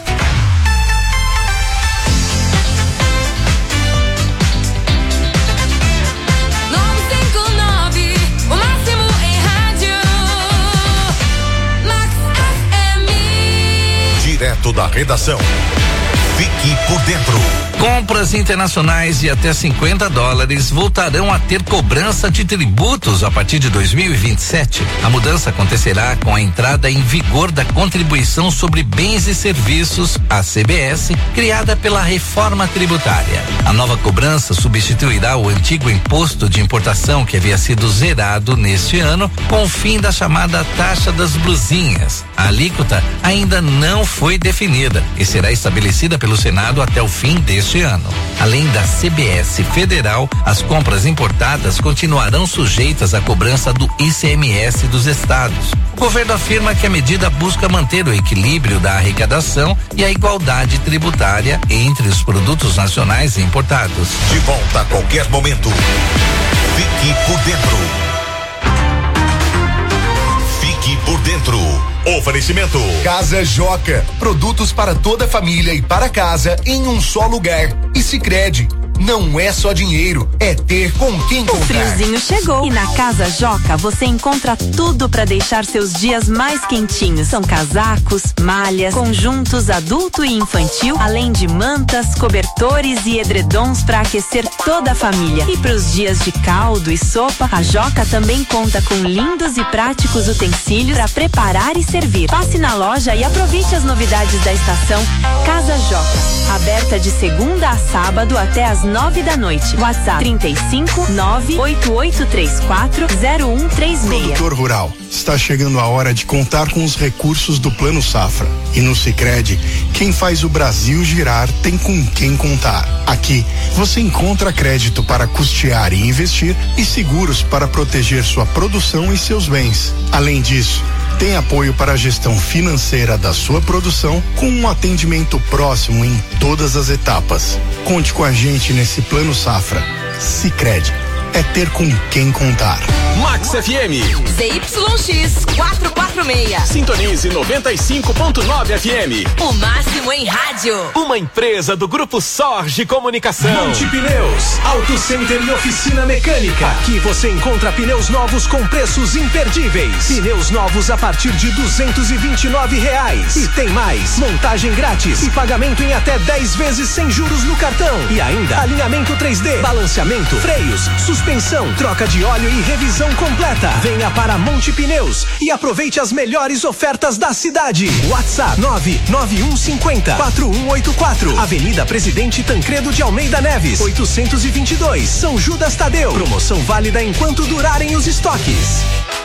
[SPEAKER 2] Direto da redação. Fique por dentro.
[SPEAKER 20] Compras internacionais de até cinquenta dólares voltarão a ter cobrança de tributos a partir de dois mil e vinte e sete. A mudança acontecerá com a entrada em vigor da Contribuição sobre Bens e Serviços, a C B S, criada pela reforma tributária. A nova cobrança substituirá o antigo imposto de importação que havia sido zerado neste ano com o fim da chamada taxa das blusinhas. A alíquota ainda não foi definida e será estabelecida pelo Senado até o fim deste ano. Além da C B S federal, as compras importadas continuarão sujeitas à cobrança do I C M S dos estados. O governo afirma que a medida busca manter o equilíbrio da arrecadação e a igualdade tributária entre os produtos nacionais e importados.
[SPEAKER 2] De volta a qualquer momento. Fique por dentro. Fique por dentro. Oferecimento
[SPEAKER 1] Casa Joca, produtos para toda a família e para casa em um só lugar. E Sicredi, não é só dinheiro, é ter com quem contar.
[SPEAKER 13] O friozinho chegou e na Casa Joca você encontra tudo para deixar seus dias mais quentinhos. São casacos, malhas, conjuntos adulto e infantil, além de mantas, cobertores e edredons para aquecer toda a família. E para os dias de caldo e sopa, a Joca também conta com lindos e práticos utensílios para preparar e servir. Passe na loja e aproveite as novidades da estação. Casa Joca, aberta de segunda a sábado até as nove da noite. WhatsApp trinta e cinco, nove oito oito três quatro, zero um três seis.
[SPEAKER 14] Produtor rural, está chegando a hora de contar com os recursos do Plano Safra. E no Sicredi, quem faz o Brasil girar tem com quem contar. Aqui, você encontra crédito para custear e investir e seguros para proteger sua produção e seus bens. Além disso, tem apoio para a gestão financeira da sua produção com um atendimento próximo em todas as etapas. Conte com a gente nesse Plano Safra. Sicredi, é ter com quem contar.
[SPEAKER 11] Max F M.
[SPEAKER 3] Z Y X quatrocentos e quarenta e seis.
[SPEAKER 11] Sintonize noventa e cinco ponto nove F M.
[SPEAKER 3] O máximo em rádio.
[SPEAKER 11] Uma empresa do Grupo Sorge Comunicação.
[SPEAKER 15] Monte Pneus, Auto Center e Oficina Mecânica. Aqui você encontra pneus novos com preços imperdíveis. Pneus novos a partir de duzentos e vinte e nove reais. E tem mais, montagem grátis e pagamento em até dez vezes sem juros no cartão. E ainda alinhamento três D, balanceamento, freios, suspensão, troca de óleo e revisão completa. Venha para Monte Pneus e aproveite as melhores ofertas da cidade. WhatsApp nove nove um cinco zero, quatro um oito quatro. Avenida Presidente Tancredo de Almeida Neves, oitocentos e vinte e dois, São Judas Tadeu. Promoção válida enquanto durarem os estoques.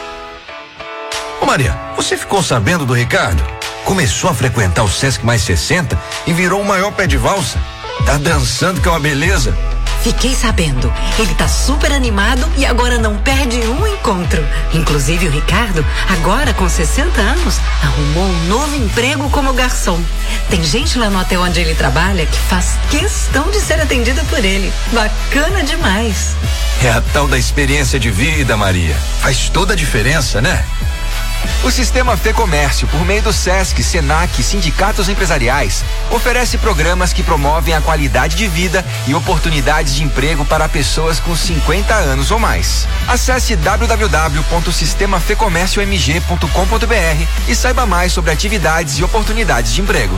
[SPEAKER 16] Ô Maria, você ficou sabendo do Ricardo? Começou a frequentar o Sesc Mais sessenta e virou o maior pé de valsa. Tá dançando que é uma beleza.
[SPEAKER 6] Fiquei sabendo. Ele tá super animado e agora não perde um encontro. Inclusive o Ricardo, agora com sessenta anos, arrumou um novo emprego como garçom. Tem gente lá no hotel onde ele trabalha que faz questão de ser atendida por ele. Bacana demais.
[SPEAKER 16] É a tal da experiência de vida, Maria. Faz toda a diferença, né?
[SPEAKER 17] O Sistema Fê Comércio, por meio do Sesc, Senac e sindicatos empresariais, oferece programas que promovem a qualidade de vida e oportunidades de emprego para pessoas com cinquenta anos ou mais. Acesse w w w ponto sistema fê comércio m g ponto com ponto b r e saiba mais sobre atividades e oportunidades de emprego.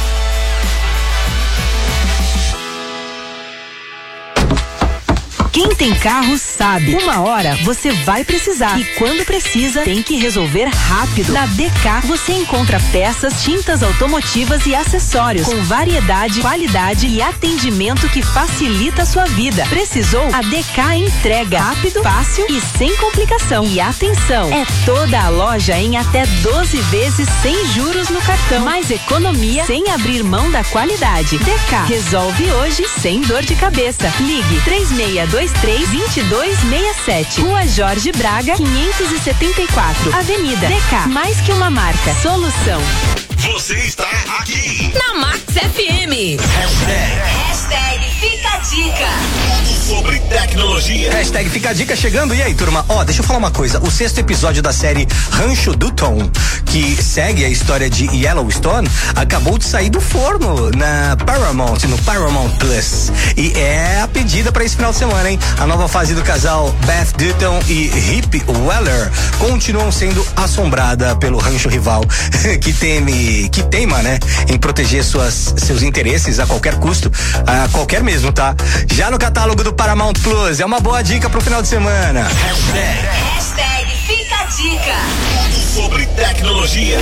[SPEAKER 13] Quem tem carro sabe. Uma hora você vai precisar. E quando precisa, tem que resolver rápido. Na D K você encontra peças, tintas automotivas e acessórios com variedade, qualidade e atendimento que facilita a sua vida. Precisou? A D K entrega rápido, fácil e sem complicação. E atenção, é toda a loja em até doze vezes sem juros no cartão. Mais economia sem abrir mão da qualidade. D K resolve hoje sem dor de cabeça. Ligue três seis dois três, dois dois seis sete. Rua Jorge Braga, quinhentos e setenta e quatro. Avenida D K. Mais que uma marca. Solução.
[SPEAKER 2] Você está aqui
[SPEAKER 3] na Max F M.
[SPEAKER 2] Hashtag.
[SPEAKER 3] Hashtag Fica a Dica.
[SPEAKER 2] Tudo sobre tecnologia.
[SPEAKER 18] Hashtag Fica a Dica chegando. E aí, turma? Ó, deixa eu falar uma coisa. O sexto episódio da série Rancho Dutton, que segue a história de Yellowstone, acabou de sair do forno na Paramount, no Paramount Plus. E é a pedida para esse final de semana, hein? A nova fase do casal Beth Dutton e Rip Weller continuam sendo assombrada pelo rancho rival, que teme que teima, né, em proteger suas, seus interesses a qualquer custo, a qualquer mesmo, tá? Já no catálogo do Paramount Plus, é uma boa dica pro final de semana.
[SPEAKER 2] Hashtag,
[SPEAKER 3] Hashtag Fica a Dica.
[SPEAKER 2] Tudo sobre tecnologia.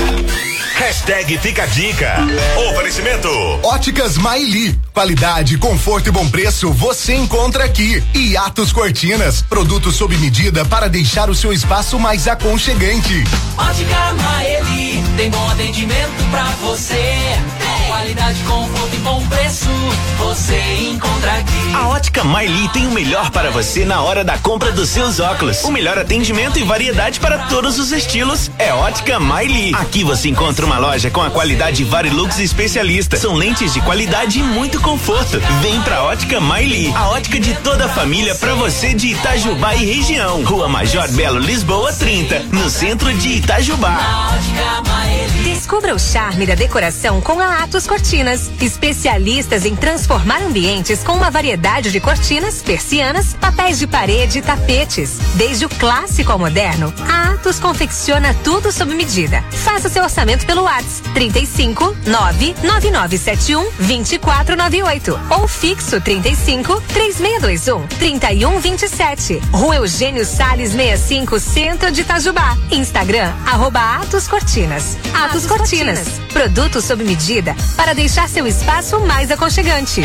[SPEAKER 2] Hashtag Fica a Dica. Oferecimento
[SPEAKER 1] Óticas Maili. Qualidade, conforto e bom preço você encontra aqui. E Atos Cortinas. Produtos sob medida para deixar o seu espaço mais aconchegante.
[SPEAKER 9] Ótica Maeli. Tem bom atendimento pra você. Qualidade, conforto e bom preço você encontra aqui.
[SPEAKER 10] A Ótica Maili tem o melhor para você na hora da compra dos seus óculos. O melhor atendimento e variedade para todos os estilos é Ótica Maili. Aqui você encontra uma loja com a qualidade Varilux especialista. São lentes de qualidade e muito conforto. Vem pra Ótica Maili, a ótica de toda a família pra você de Itajubá e região. Rua Major Belo, Lisboa, trinta, no centro de Itajubá.
[SPEAKER 19] Descubra o charme da decoração com a Atos Cortinas. Especialistas em transformar ambientes com uma variedade de cortinas, persianas, papéis de parede e tapetes. Desde o clássico ao moderno, a Atos confecciona tudo sob medida. Faça seu orçamento pelo WhatsApp trinta e cinco, nove nove nove sete um, dois quatro nove oito ou fixo trinta e cinco, três seis dois um, trinta e um vinte e sete. Rua Eugênio Salles sessenta e cinco, Centro de Itajubá. Instagram, arroba Atos Cortinas. Atos Cortinas. Produtos sob medida para deixar seu espaço mais aconchegante.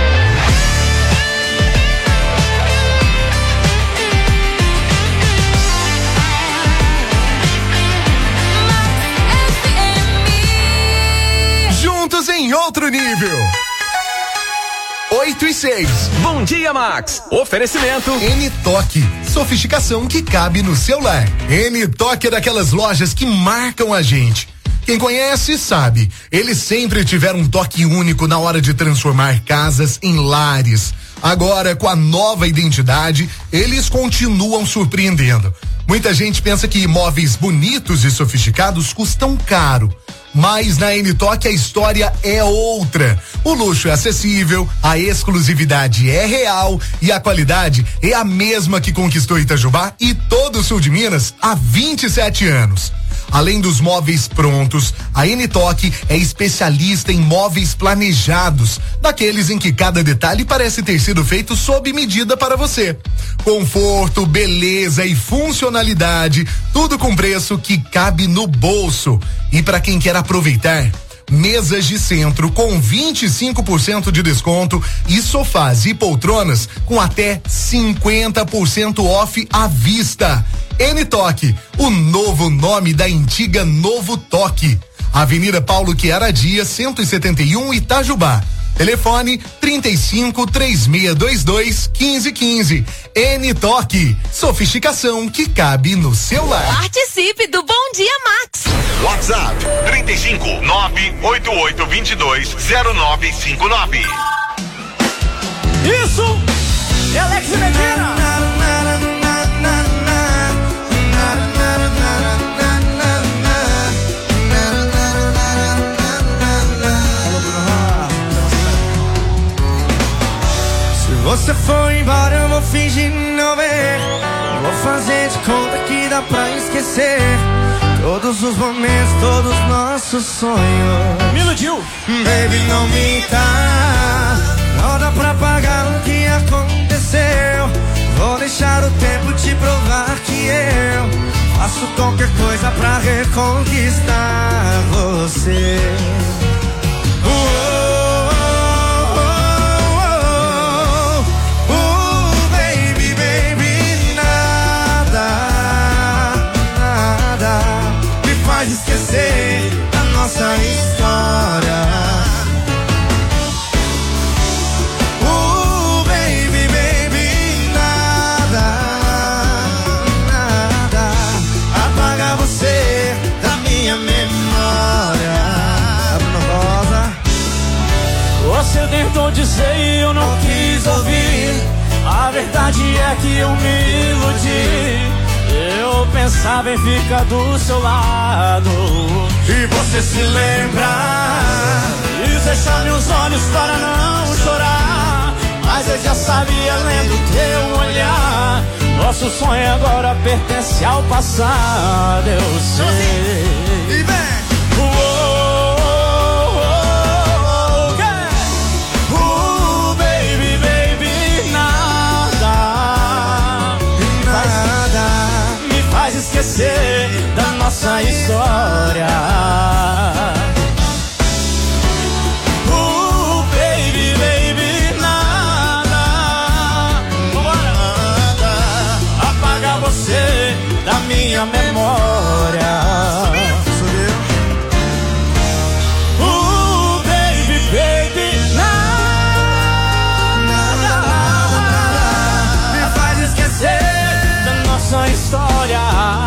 [SPEAKER 1] Juntos em outro nível. oito e seis.
[SPEAKER 11] Bom dia, Max. Oferecimento
[SPEAKER 1] N-Toque. Sofisticação que cabe no celular. N-Toque é daquelas lojas que marcam a gente. Quem conhece sabe, eles sempre tiveram um toque único na hora de transformar casas em lares. Agora, com a nova identidade, eles continuam surpreendendo. Muita gente pensa que imóveis bonitos e sofisticados custam caro. Mas na N-Toque a história é outra. O luxo é acessível, a exclusividade é real e a qualidade é a mesma que conquistou Itajubá e todo o sul de Minas há vinte e sete anos. Além dos móveis prontos, a N-Toque é especialista em móveis planejados, daqueles em que cada detalhe parece ter sido feito sob medida para você. Conforto, beleza e funcionalidade, tudo com preço que cabe no bolso. E para quem quer aproveitar, mesas de centro com vinte e cinco por cento de desconto e sofás e poltronas com até cinquenta por cento off à vista. N-Toque, o novo nome da antiga Novo Toque. Avenida Paulo Chiara Dias, cento e setenta e um, Itajubá. Telefone trinta e cinco, três seis dois dois, quinze quinze. N-Toque, sofisticação que cabe no celular.
[SPEAKER 3] Participe do Bom Dia Max.
[SPEAKER 2] WhatsApp trinta e cinco, nove oito oito dois dois, zero nove cinco nove.
[SPEAKER 5] Isso é Alex Medina.
[SPEAKER 4] Você foi embora, eu vou fingir não ver. Vou fazer de conta que dá pra esquecer todos os momentos, todos os nossos sonhos.
[SPEAKER 5] Me iludiu.
[SPEAKER 4] Baby, não minta. Não dá pra pagar o que aconteceu. Vou deixar o tempo te provar que eu faço qualquer coisa pra reconquistar você. Uou. Esquecer a nossa história. Uh, baby, baby, nada, nada apaga você da minha memória. Bruno Rosa.
[SPEAKER 5] Você tentou dizer e eu não quis ouvir. A verdade é que eu me iludi. Eu pensava em ficar do seu lado.
[SPEAKER 4] E você se lembra?
[SPEAKER 5] E fechar meus olhos para não chorar. Mas eu já sabia lendo teu olhar. Nosso sonho agora pertence ao passado, eu sei.
[SPEAKER 4] E vem!
[SPEAKER 5] Esquecer da nossa história. Uh, baby, baby, nada, nada apaga você da minha memória. Uh, baby, baby, nada, nada me faz esquecer da nossa história.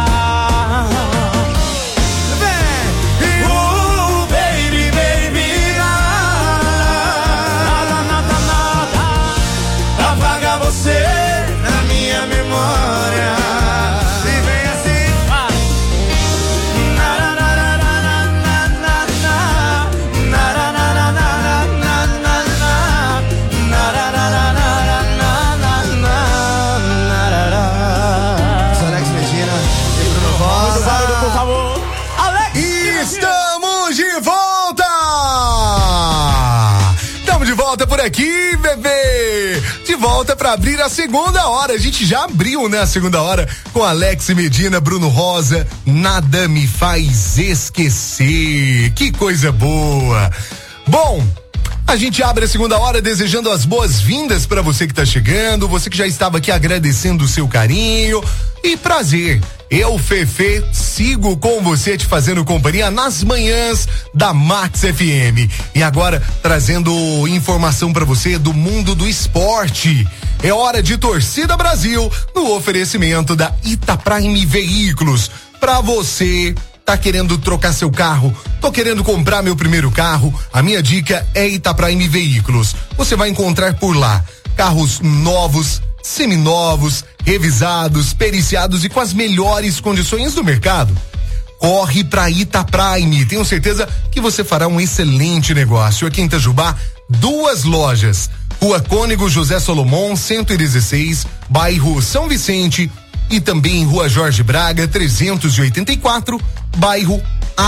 [SPEAKER 1] Por aqui, bebê! De volta pra abrir a segunda hora. A gente já abriu, né, a segunda hora com Alex Medina, Bruno Rosa. Nada me faz esquecer. Que coisa boa! Bom, a gente abre a segunda hora desejando as boas-vindas para você que tá chegando, você que já estava aqui agradecendo o seu carinho e prazer. Eu, Fefe, sigo com você te fazendo companhia nas manhãs da Max F M. E agora trazendo informação para você do mundo do esporte. É hora de Torcida Brasil no oferecimento da Itaprime Veículos. Para você tá querendo trocar seu carro, tô querendo comprar meu primeiro carro, a minha dica é Itaprime Veículos. Você vai encontrar por lá carros novos, seminovos, revisados, periciados e com as melhores condições do mercado. Corre pra Itaprime, tenho certeza que você fará um excelente negócio. Aqui em Itajubá, duas lojas, Rua Cônego José Solomon, cento e dezesseis, bairro São Vicente, e também Rua Jorge Braga, trezentos e oitenta e quatro, bairro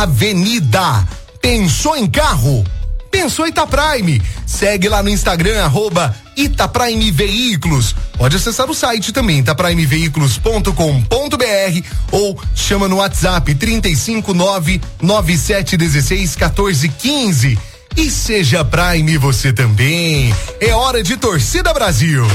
[SPEAKER 1] Avenida. Pensou em carro? Pensou Itaprime? Segue lá no Instagram, arroba Itaprime Veículos. Pode acessar o site também, itaprime veículos ponto com ponto br, ou chama no WhatsApp trinta e cinco, nove nove sete um seis, um quatro um cinco. E seja Prime você também. É hora de Torcida Brasil.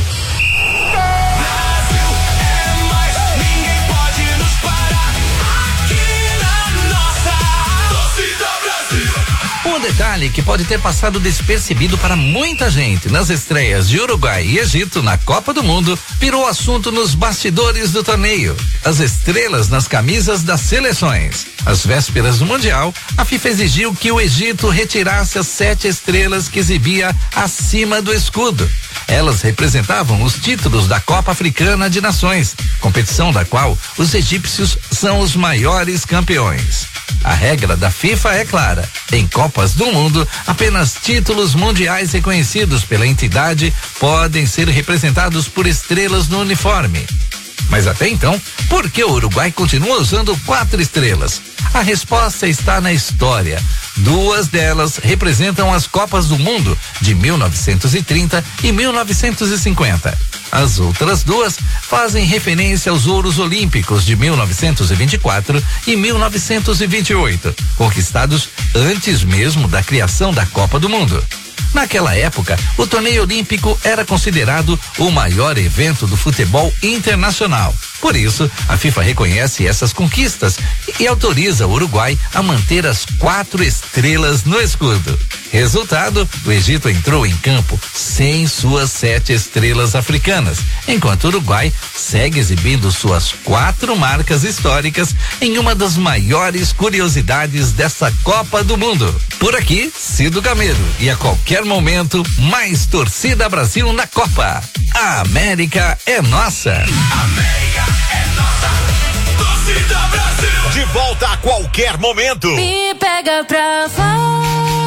[SPEAKER 5] O
[SPEAKER 20] Um detalhe que pode ter passado despercebido para muita gente nas estreias de Uruguai e Egito na Copa do Mundo virou assunto nos bastidores do torneio. As estrelas nas camisas das seleções. Às vésperas do Mundial, a FIFA exigiu que o Egito retirasse as sete estrelas que exibia acima do escudo. Elas representavam os títulos da Copa Africana de Nações, competição da qual os egípcios são os maiores campeões. A regra da FIFA é clara: em Copas do Mundo, apenas títulos mundiais reconhecidos pela entidade podem ser representados por estrelas no uniforme. Mas até então, por que o Uruguai continua usando quatro estrelas? A resposta está na história. Duas delas representam as Copas do Mundo de mil novecentos e trinta e mil novecentos e cinquenta. As outras duas fazem referência aos Ouros Olímpicos de mil novecentos e vinte e quatro e mil novecentos e vinte e oito, conquistados antes mesmo da criação da Copa do Mundo. Naquela época, o torneio olímpico era considerado o maior evento do futebol internacional. Por isso, a FIFA reconhece essas conquistas e autoriza o Uruguai a manter as quatro estrelas no escudo. Resultado, o Egito entrou em campo sem suas sete estrelas africanas, enquanto o Uruguai segue exibindo suas quatro marcas históricas em uma das maiores curiosidades dessa Copa do Mundo. Por aqui, Cido Gameiro, e a qualquer momento, mais torcida Brasil na Copa. A América é nossa.
[SPEAKER 2] América é nossa. Torcida Brasil. De volta a qualquer momento.
[SPEAKER 12] Me pega pra fora.